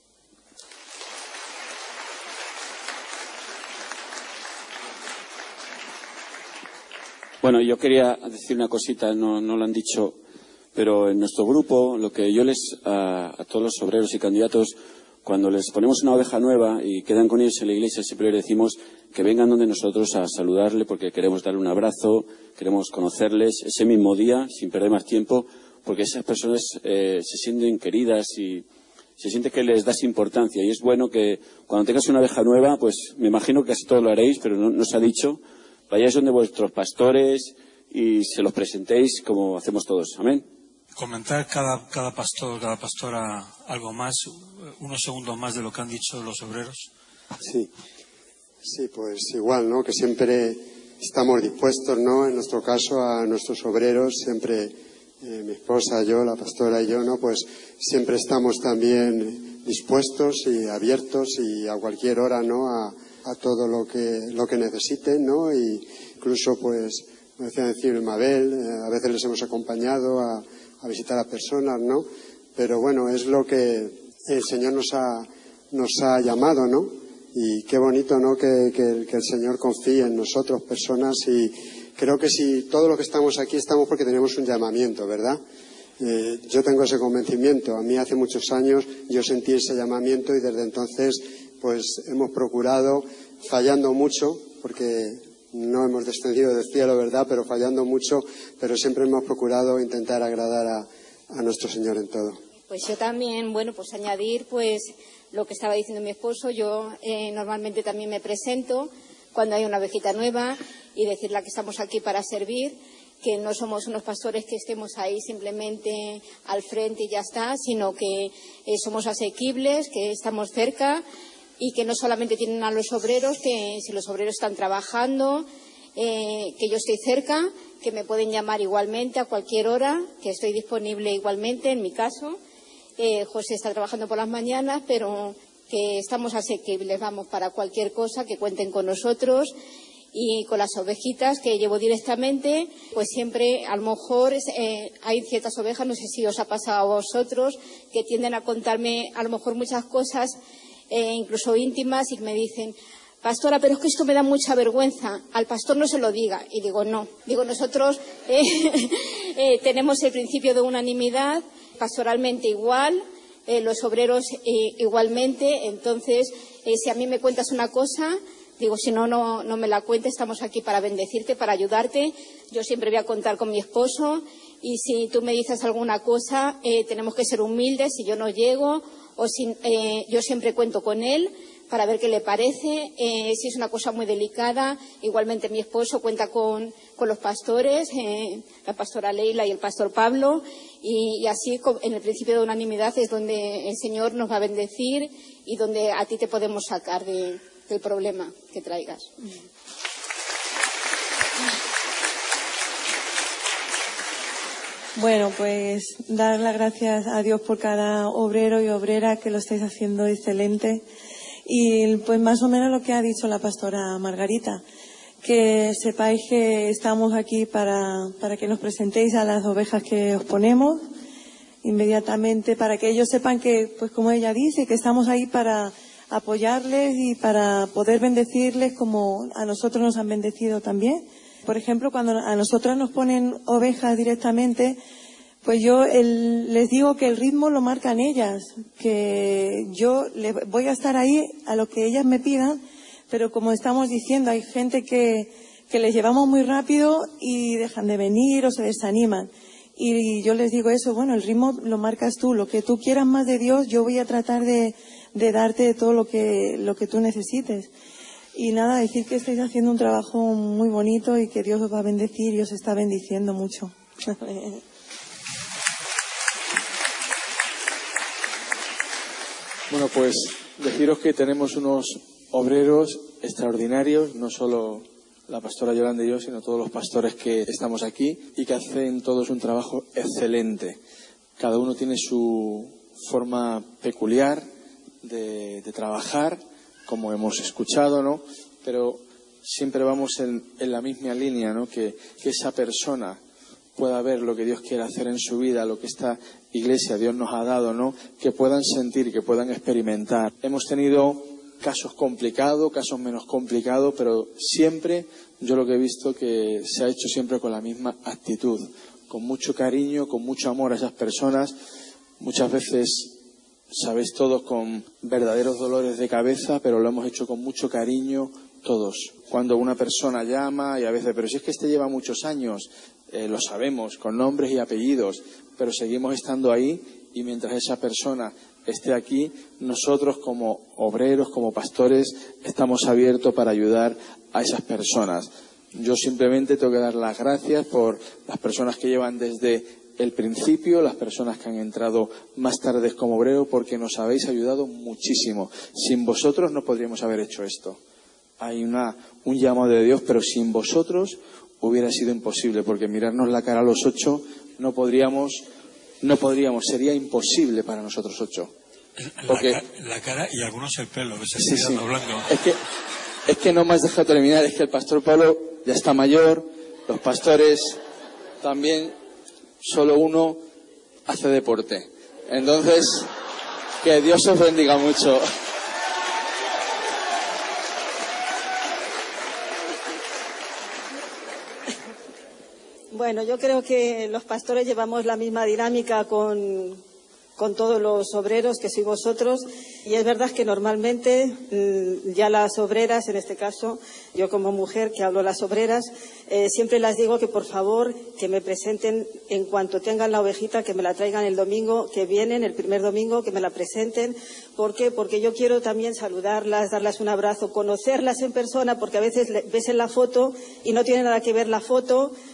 Bueno, yo quería decir una cosita, no lo han dicho, pero en nuestro grupo, lo que yo a todos los obreros y candidatos, cuando les ponemos una oveja nueva y quedan con ellos en la iglesia, siempre les decimos que vengan donde nosotros a saludarle porque queremos darle un abrazo, queremos conocerles ese mismo día, sin perder más tiempo, porque esas personas se sienten queridas y se siente que les das importancia. Y es bueno que cuando tengas una oveja nueva, pues me imagino que casi todos lo haréis, pero no se ha dicho, vayáis donde vuestros pastores y se los presentéis como hacemos todos. Amén. Comentar cada pastor, cada pastora algo más, unos segundos más de lo que han dicho los obreros. Sí, pues igual, ¿no? Que siempre estamos dispuestos, ¿no? En nuestro caso, a nuestros obreros, siempre mi esposa, yo, la pastora y yo, ¿no? Pues siempre estamos también dispuestos y abiertos y a cualquier hora, ¿no? A todo lo que necesiten, ¿no? Y incluso, pues, me decía decir Mabel, a veces les hemos acompañado a visitar a personas, ¿no? Pero bueno, es lo que el Señor nos ha llamado, ¿no? Y qué bonito, ¿no? Que el Señor confíe en nosotros, personas, y creo que si todos los que estamos aquí estamos porque tenemos un llamamiento, ¿verdad? Yo tengo ese convencimiento. A mí hace muchos años yo sentí ese llamamiento y desde entonces pues hemos procurado, fallando mucho, porque no hemos descendido del cielo, ¿verdad?, pero fallando mucho, pero siempre hemos procurado intentar agradar a nuestro Señor en todo. Pues yo también, bueno, pues añadir pues lo que estaba diciendo mi esposo. Yo normalmente también me presento cuando hay una ovejita nueva y decirle que estamos aquí para servir, que no somos unos pastores que estemos ahí simplemente al frente y ya está, sino que somos asequibles, que estamos cerca y que no solamente tienen a los obreros, que si los obreros están trabajando, que yo estoy cerca, que me pueden llamar igualmente a cualquier hora, que estoy disponible igualmente en mi caso. José está trabajando por las mañanas, pero que estamos asequibles, vamos, para cualquier cosa, que cuenten con nosotros. Y con las ovejitas que llevo directamente, pues siempre, a lo mejor, hay ciertas ovejas, no sé si os ha pasado a vosotros, que tienden a contarme a lo mejor muchas cosas, incluso íntimas, y me dicen: pastora, pero es que esto me da mucha vergüenza, al pastor no se lo diga. Y digo, no, digo, nosotros tenemos el principio de unanimidad, pastoralmente igual, los obreros igualmente. Entonces, si a mí me cuentas una cosa, digo, si no, no me la cuentes, estamos aquí para bendecirte, para ayudarte. Yo siempre voy a contar con mi esposo, y si tú me dices alguna cosa, tenemos que ser humildes. Si yo no llego, o si yo siempre cuento con él para ver qué le parece. Si es una cosa muy delicada, igualmente mi esposo cuenta con los pastores, la pastora Leila y el pastor Pablo, y así en el principio de unanimidad es donde el Señor nos va a bendecir y donde a ti te podemos sacar del problema que traigas. Bueno, pues dar las gracias a Dios por cada obrero y obrera, que lo estáis haciendo excelente. Y pues más o menos lo que ha dicho la pastora Margarita, que sepáis que estamos aquí para que nos presentéis a las ovejas que os ponemos inmediatamente, para que ellos sepan que, pues como ella dice, que estamos ahí para apoyarles y para poder bendecirles como a nosotros nos han bendecido también. Por ejemplo, cuando a nosotras nos ponen ovejas directamente, pues yo les digo que el ritmo lo marcan ellas, que yo voy a estar ahí a lo que ellas me pidan, pero como estamos diciendo, hay gente que les llevamos muy rápido y dejan de venir o se desaniman. Y yo les digo eso, bueno, el ritmo lo marcas tú, lo que tú quieras más de Dios, yo voy a tratar de darte todo lo que tú necesites. Y nada, decir que estáis haciendo un trabajo muy bonito y que Dios os va a bendecir y os está bendiciendo mucho. Bueno, pues deciros que tenemos unos obreros extraordinarios, no solo la pastora Yolanda y yo, sino todos los pastores que estamos aquí, y que hacen todos un trabajo excelente. Cada uno tiene su forma peculiar de trabajar, como hemos escuchado, ¿no? Pero siempre vamos en la misma línea, ¿no? Que esa persona pueda ver lo que Dios quiere hacer en su vida, lo que esta iglesia Dios nos ha dado, ¿no? Que puedan sentir, que puedan experimentar. Hemos tenido casos complicados, casos menos complicados, pero siempre yo lo que he visto que se ha hecho siempre con la misma actitud, con mucho cariño, con mucho amor a esas personas. Muchas veces, sabéis todos, con verdaderos dolores de cabeza, pero lo hemos hecho con mucho cariño todos. Cuando una persona llama y a veces, pero si es que este lleva muchos años, lo sabemos, con nombres y apellidos, pero seguimos estando ahí, y mientras esa persona esté aquí, nosotros como obreros, como pastores, estamos abiertos para ayudar a esas personas. Yo simplemente tengo que dar las gracias por las personas que llevan desde el principio, las personas que han entrado más tarde como obreros, porque nos habéis ayudado muchísimo. Sin vosotros no podríamos haber hecho esto. Hay un llamado de Dios, pero sin vosotros hubiera sido imposible, porque mirarnos la cara a los 8 no podríamos, sería imposible para nosotros 8. Porque la cara y algunos el pelo, que se sí, está doblando. Es que no me has dejado terminar, es que el pastor Pablo ya está mayor, los pastores también, solo uno hace deporte. Entonces, que Dios os bendiga mucho. Bueno, yo creo que los pastores llevamos la misma dinámica con todos los obreros, que sois vosotros, y es verdad que normalmente ya las obreras, en este caso, yo como mujer que hablo a las obreras, siempre las digo que por favor que me presenten en cuanto tengan la ovejita, que me la traigan el domingo que vienen, el primer domingo, que me la presenten. ¿Por qué? Porque yo quiero también saludarlas, darles un abrazo, conocerlas en persona, porque a veces ves en la foto y no tiene nada que ver la foto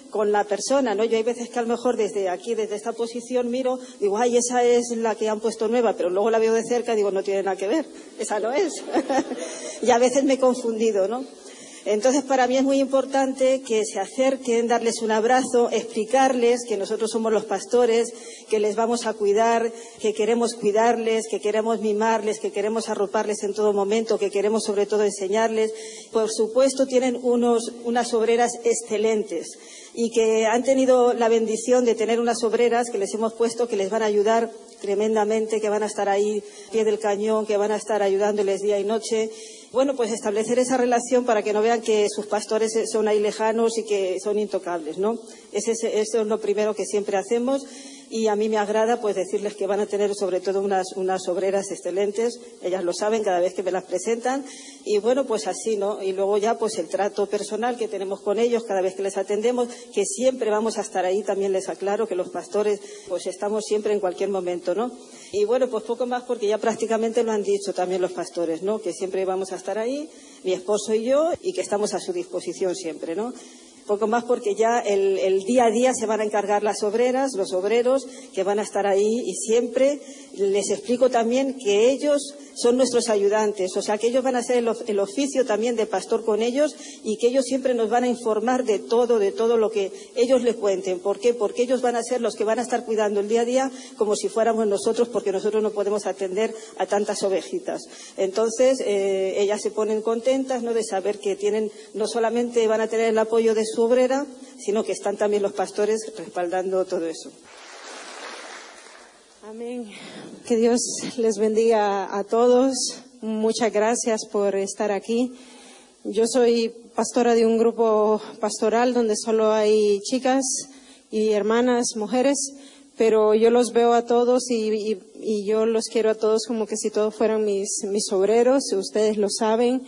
con la persona, ¿no? Yo hay veces que a lo mejor desde aquí, desde esta posición miro, digo, ay, esa es la que han puesto nueva, pero luego la veo de cerca y digo, no tiene nada que ver, esa no es. Y a veces me he confundido, ¿no? Entonces, para mí es muy importante que se acerquen, darles un abrazo, explicarles que nosotros somos los pastores, que les vamos a cuidar, que queremos cuidarles, que queremos mimarles, que queremos arroparles en todo momento, que queremos sobre todo enseñarles. Por supuesto, tienen unas obreras excelentes y que han tenido la bendición de tener unas obreras que les hemos puesto que les van a ayudar tremendamente, que van a estar ahí al pie del cañón, que van a estar ayudándoles día y noche. Bueno, pues establecer esa relación para que no vean que sus pastores son ahí lejanos y que son intocables, ¿no? Eso es lo primero que siempre hacemos, y a mí me agrada pues decirles que van a tener sobre todo unas obreras excelentes, ellas lo saben cada vez que me las presentan, y bueno, pues así, ¿no? Y luego ya pues el trato personal que tenemos con ellos cada vez que les atendemos, que siempre vamos a estar ahí, también les aclaro que los pastores pues estamos siempre en cualquier momento, ¿no? Y bueno, pues poco más porque ya prácticamente lo han dicho también los pastores, ¿no? Que siempre vamos a estar ahí, mi esposo y yo, y que estamos a su disposición siempre, ¿no? Poco más porque ya el día a día se van a encargar las obreras, los obreros que van a estar ahí, y siempre les explico también que ellos son nuestros ayudantes, o sea que ellos van a hacer el oficio también de pastor con ellos, y que ellos siempre nos van a informar de todo lo que ellos les cuenten. ¿Por qué? Porque ellos van a ser los que van a estar cuidando el día a día como si fuéramos nosotros, porque nosotros no podemos atender a tantas ovejitas. Entonces, ellas se ponen contentas, ¿no?, de saber que no solamente van a tener el apoyo de su obrera, sino que están también los pastores respaldando todo eso. Amén. Que Dios les bendiga a todos. Muchas gracias por estar aquí. Yo soy pastora de un grupo pastoral donde solo hay chicas y hermanas, mujeres, pero yo los veo a todos y yo los quiero a todos como que si todos fueran mis obreros. Ustedes lo saben.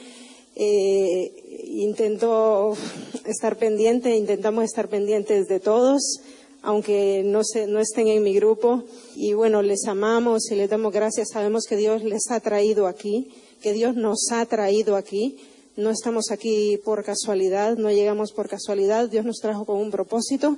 Intentamos estar pendientes de todos, aunque no estén en mi grupo. Y bueno, les amamos y les damos gracias. Sabemos que Dios les ha traído aquí, que Dios nos ha traído aquí. No estamos aquí por casualidad, no llegamos por casualidad. Dios nos trajo con un propósito.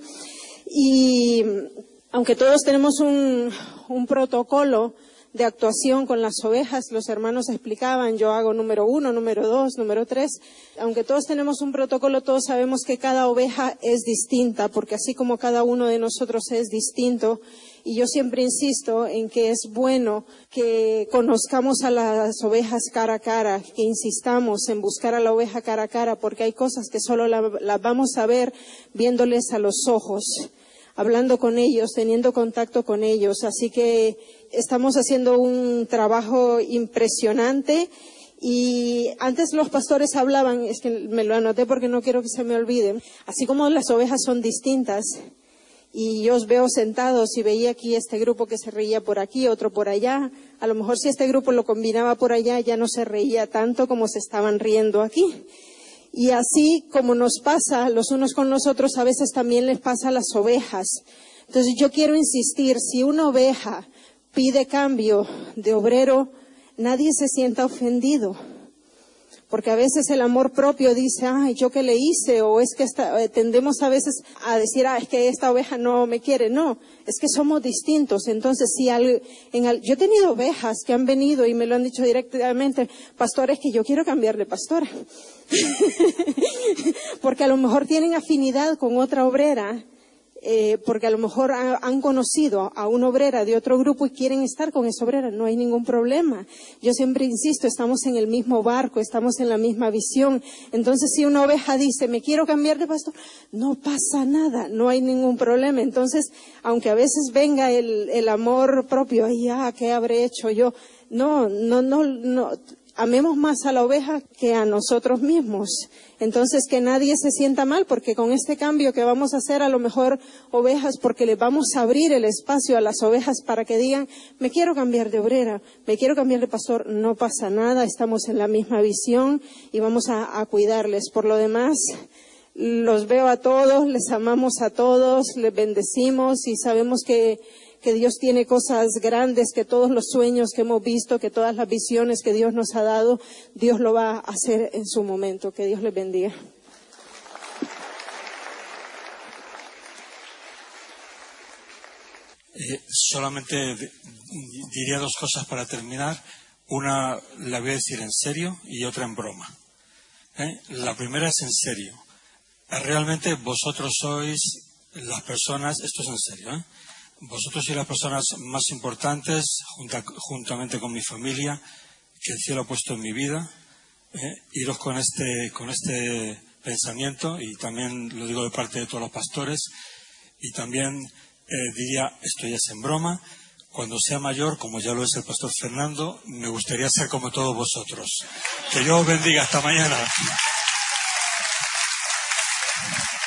Y aunque todos tenemos un protocolo de actuación con las ovejas, los hermanos explicaban, yo hago número 1, número 2, número 3. Aunque todos tenemos un protocolo, todos sabemos que cada oveja es distinta, porque así como cada uno de nosotros es distinto, y yo siempre insisto en que es bueno que conozcamos a las ovejas cara a cara, que insistamos en buscar a la oveja cara a cara, porque hay cosas que solo las vamos a ver viéndoles a los ojos, hablando con ellos, teniendo contacto con ellos. Así que estamos haciendo un trabajo impresionante. Y antes los pastores hablaban, es que me lo anoté porque no quiero que se me olvide, así como las ovejas son distintas, y yo os veo sentados y veía aquí este grupo que se reía por aquí, otro por allá. A lo mejor si este grupo lo combinaba por allá ya no se reía tanto como se estaban riendo aquí. Y así como nos pasa los unos con los otros, a veces también les pasa a las ovejas. Entonces yo quiero insistir, si una oveja pide cambio de obrero, nadie se sienta ofendido. Porque a veces el amor propio dice, ay, ¿yo qué le hice? O es que tendemos a veces a decir, es que esta oveja no me quiere. No, es que somos distintos. Entonces, yo he tenido ovejas que han venido y me lo han dicho directamente, pastores, que yo quiero cambiar de pastora. Porque a lo mejor tienen afinidad con otra obrera, porque a lo mejor han conocido a una obrera de otro grupo y quieren estar con esa obrera. No hay ningún problema. Yo siempre insisto, estamos en el mismo barco, estamos en la misma visión. Entonces, si una oveja dice, me quiero cambiar de pastor, no pasa nada, no hay ningún problema. Entonces, aunque a veces venga el amor propio, ¿qué habré hecho yo? No. Amemos más a la oveja que a nosotros mismos. Entonces, que nadie se sienta mal, porque con este cambio que vamos a hacer, a lo mejor ovejas, porque les vamos a abrir el espacio a las ovejas para que digan, me quiero cambiar de obrera, me quiero cambiar de pastor. No pasa nada, estamos en la misma visión y vamos a cuidarles. Por lo demás, los veo a todos, les amamos a todos, les bendecimos y sabemos que Dios tiene cosas grandes, que todos los sueños que hemos visto, que todas las visiones que Dios nos ha dado, Dios lo va a hacer en su momento. Que Dios les bendiga. solamente diría dos cosas para terminar. Una la voy a decir en serio y otra en broma. La primera es en serio. Realmente vosotros sois las personas, esto es en serio, vosotros sois las personas más importantes, juntamente con mi familia, que el cielo ha puesto en mi vida. Iros con este pensamiento, y también lo digo de parte de todos los pastores, y también diría, esto ya es en broma, cuando sea mayor, como ya lo es el pastor Fernando, me gustaría ser como todos vosotros. Que Dios os bendiga. Hasta mañana.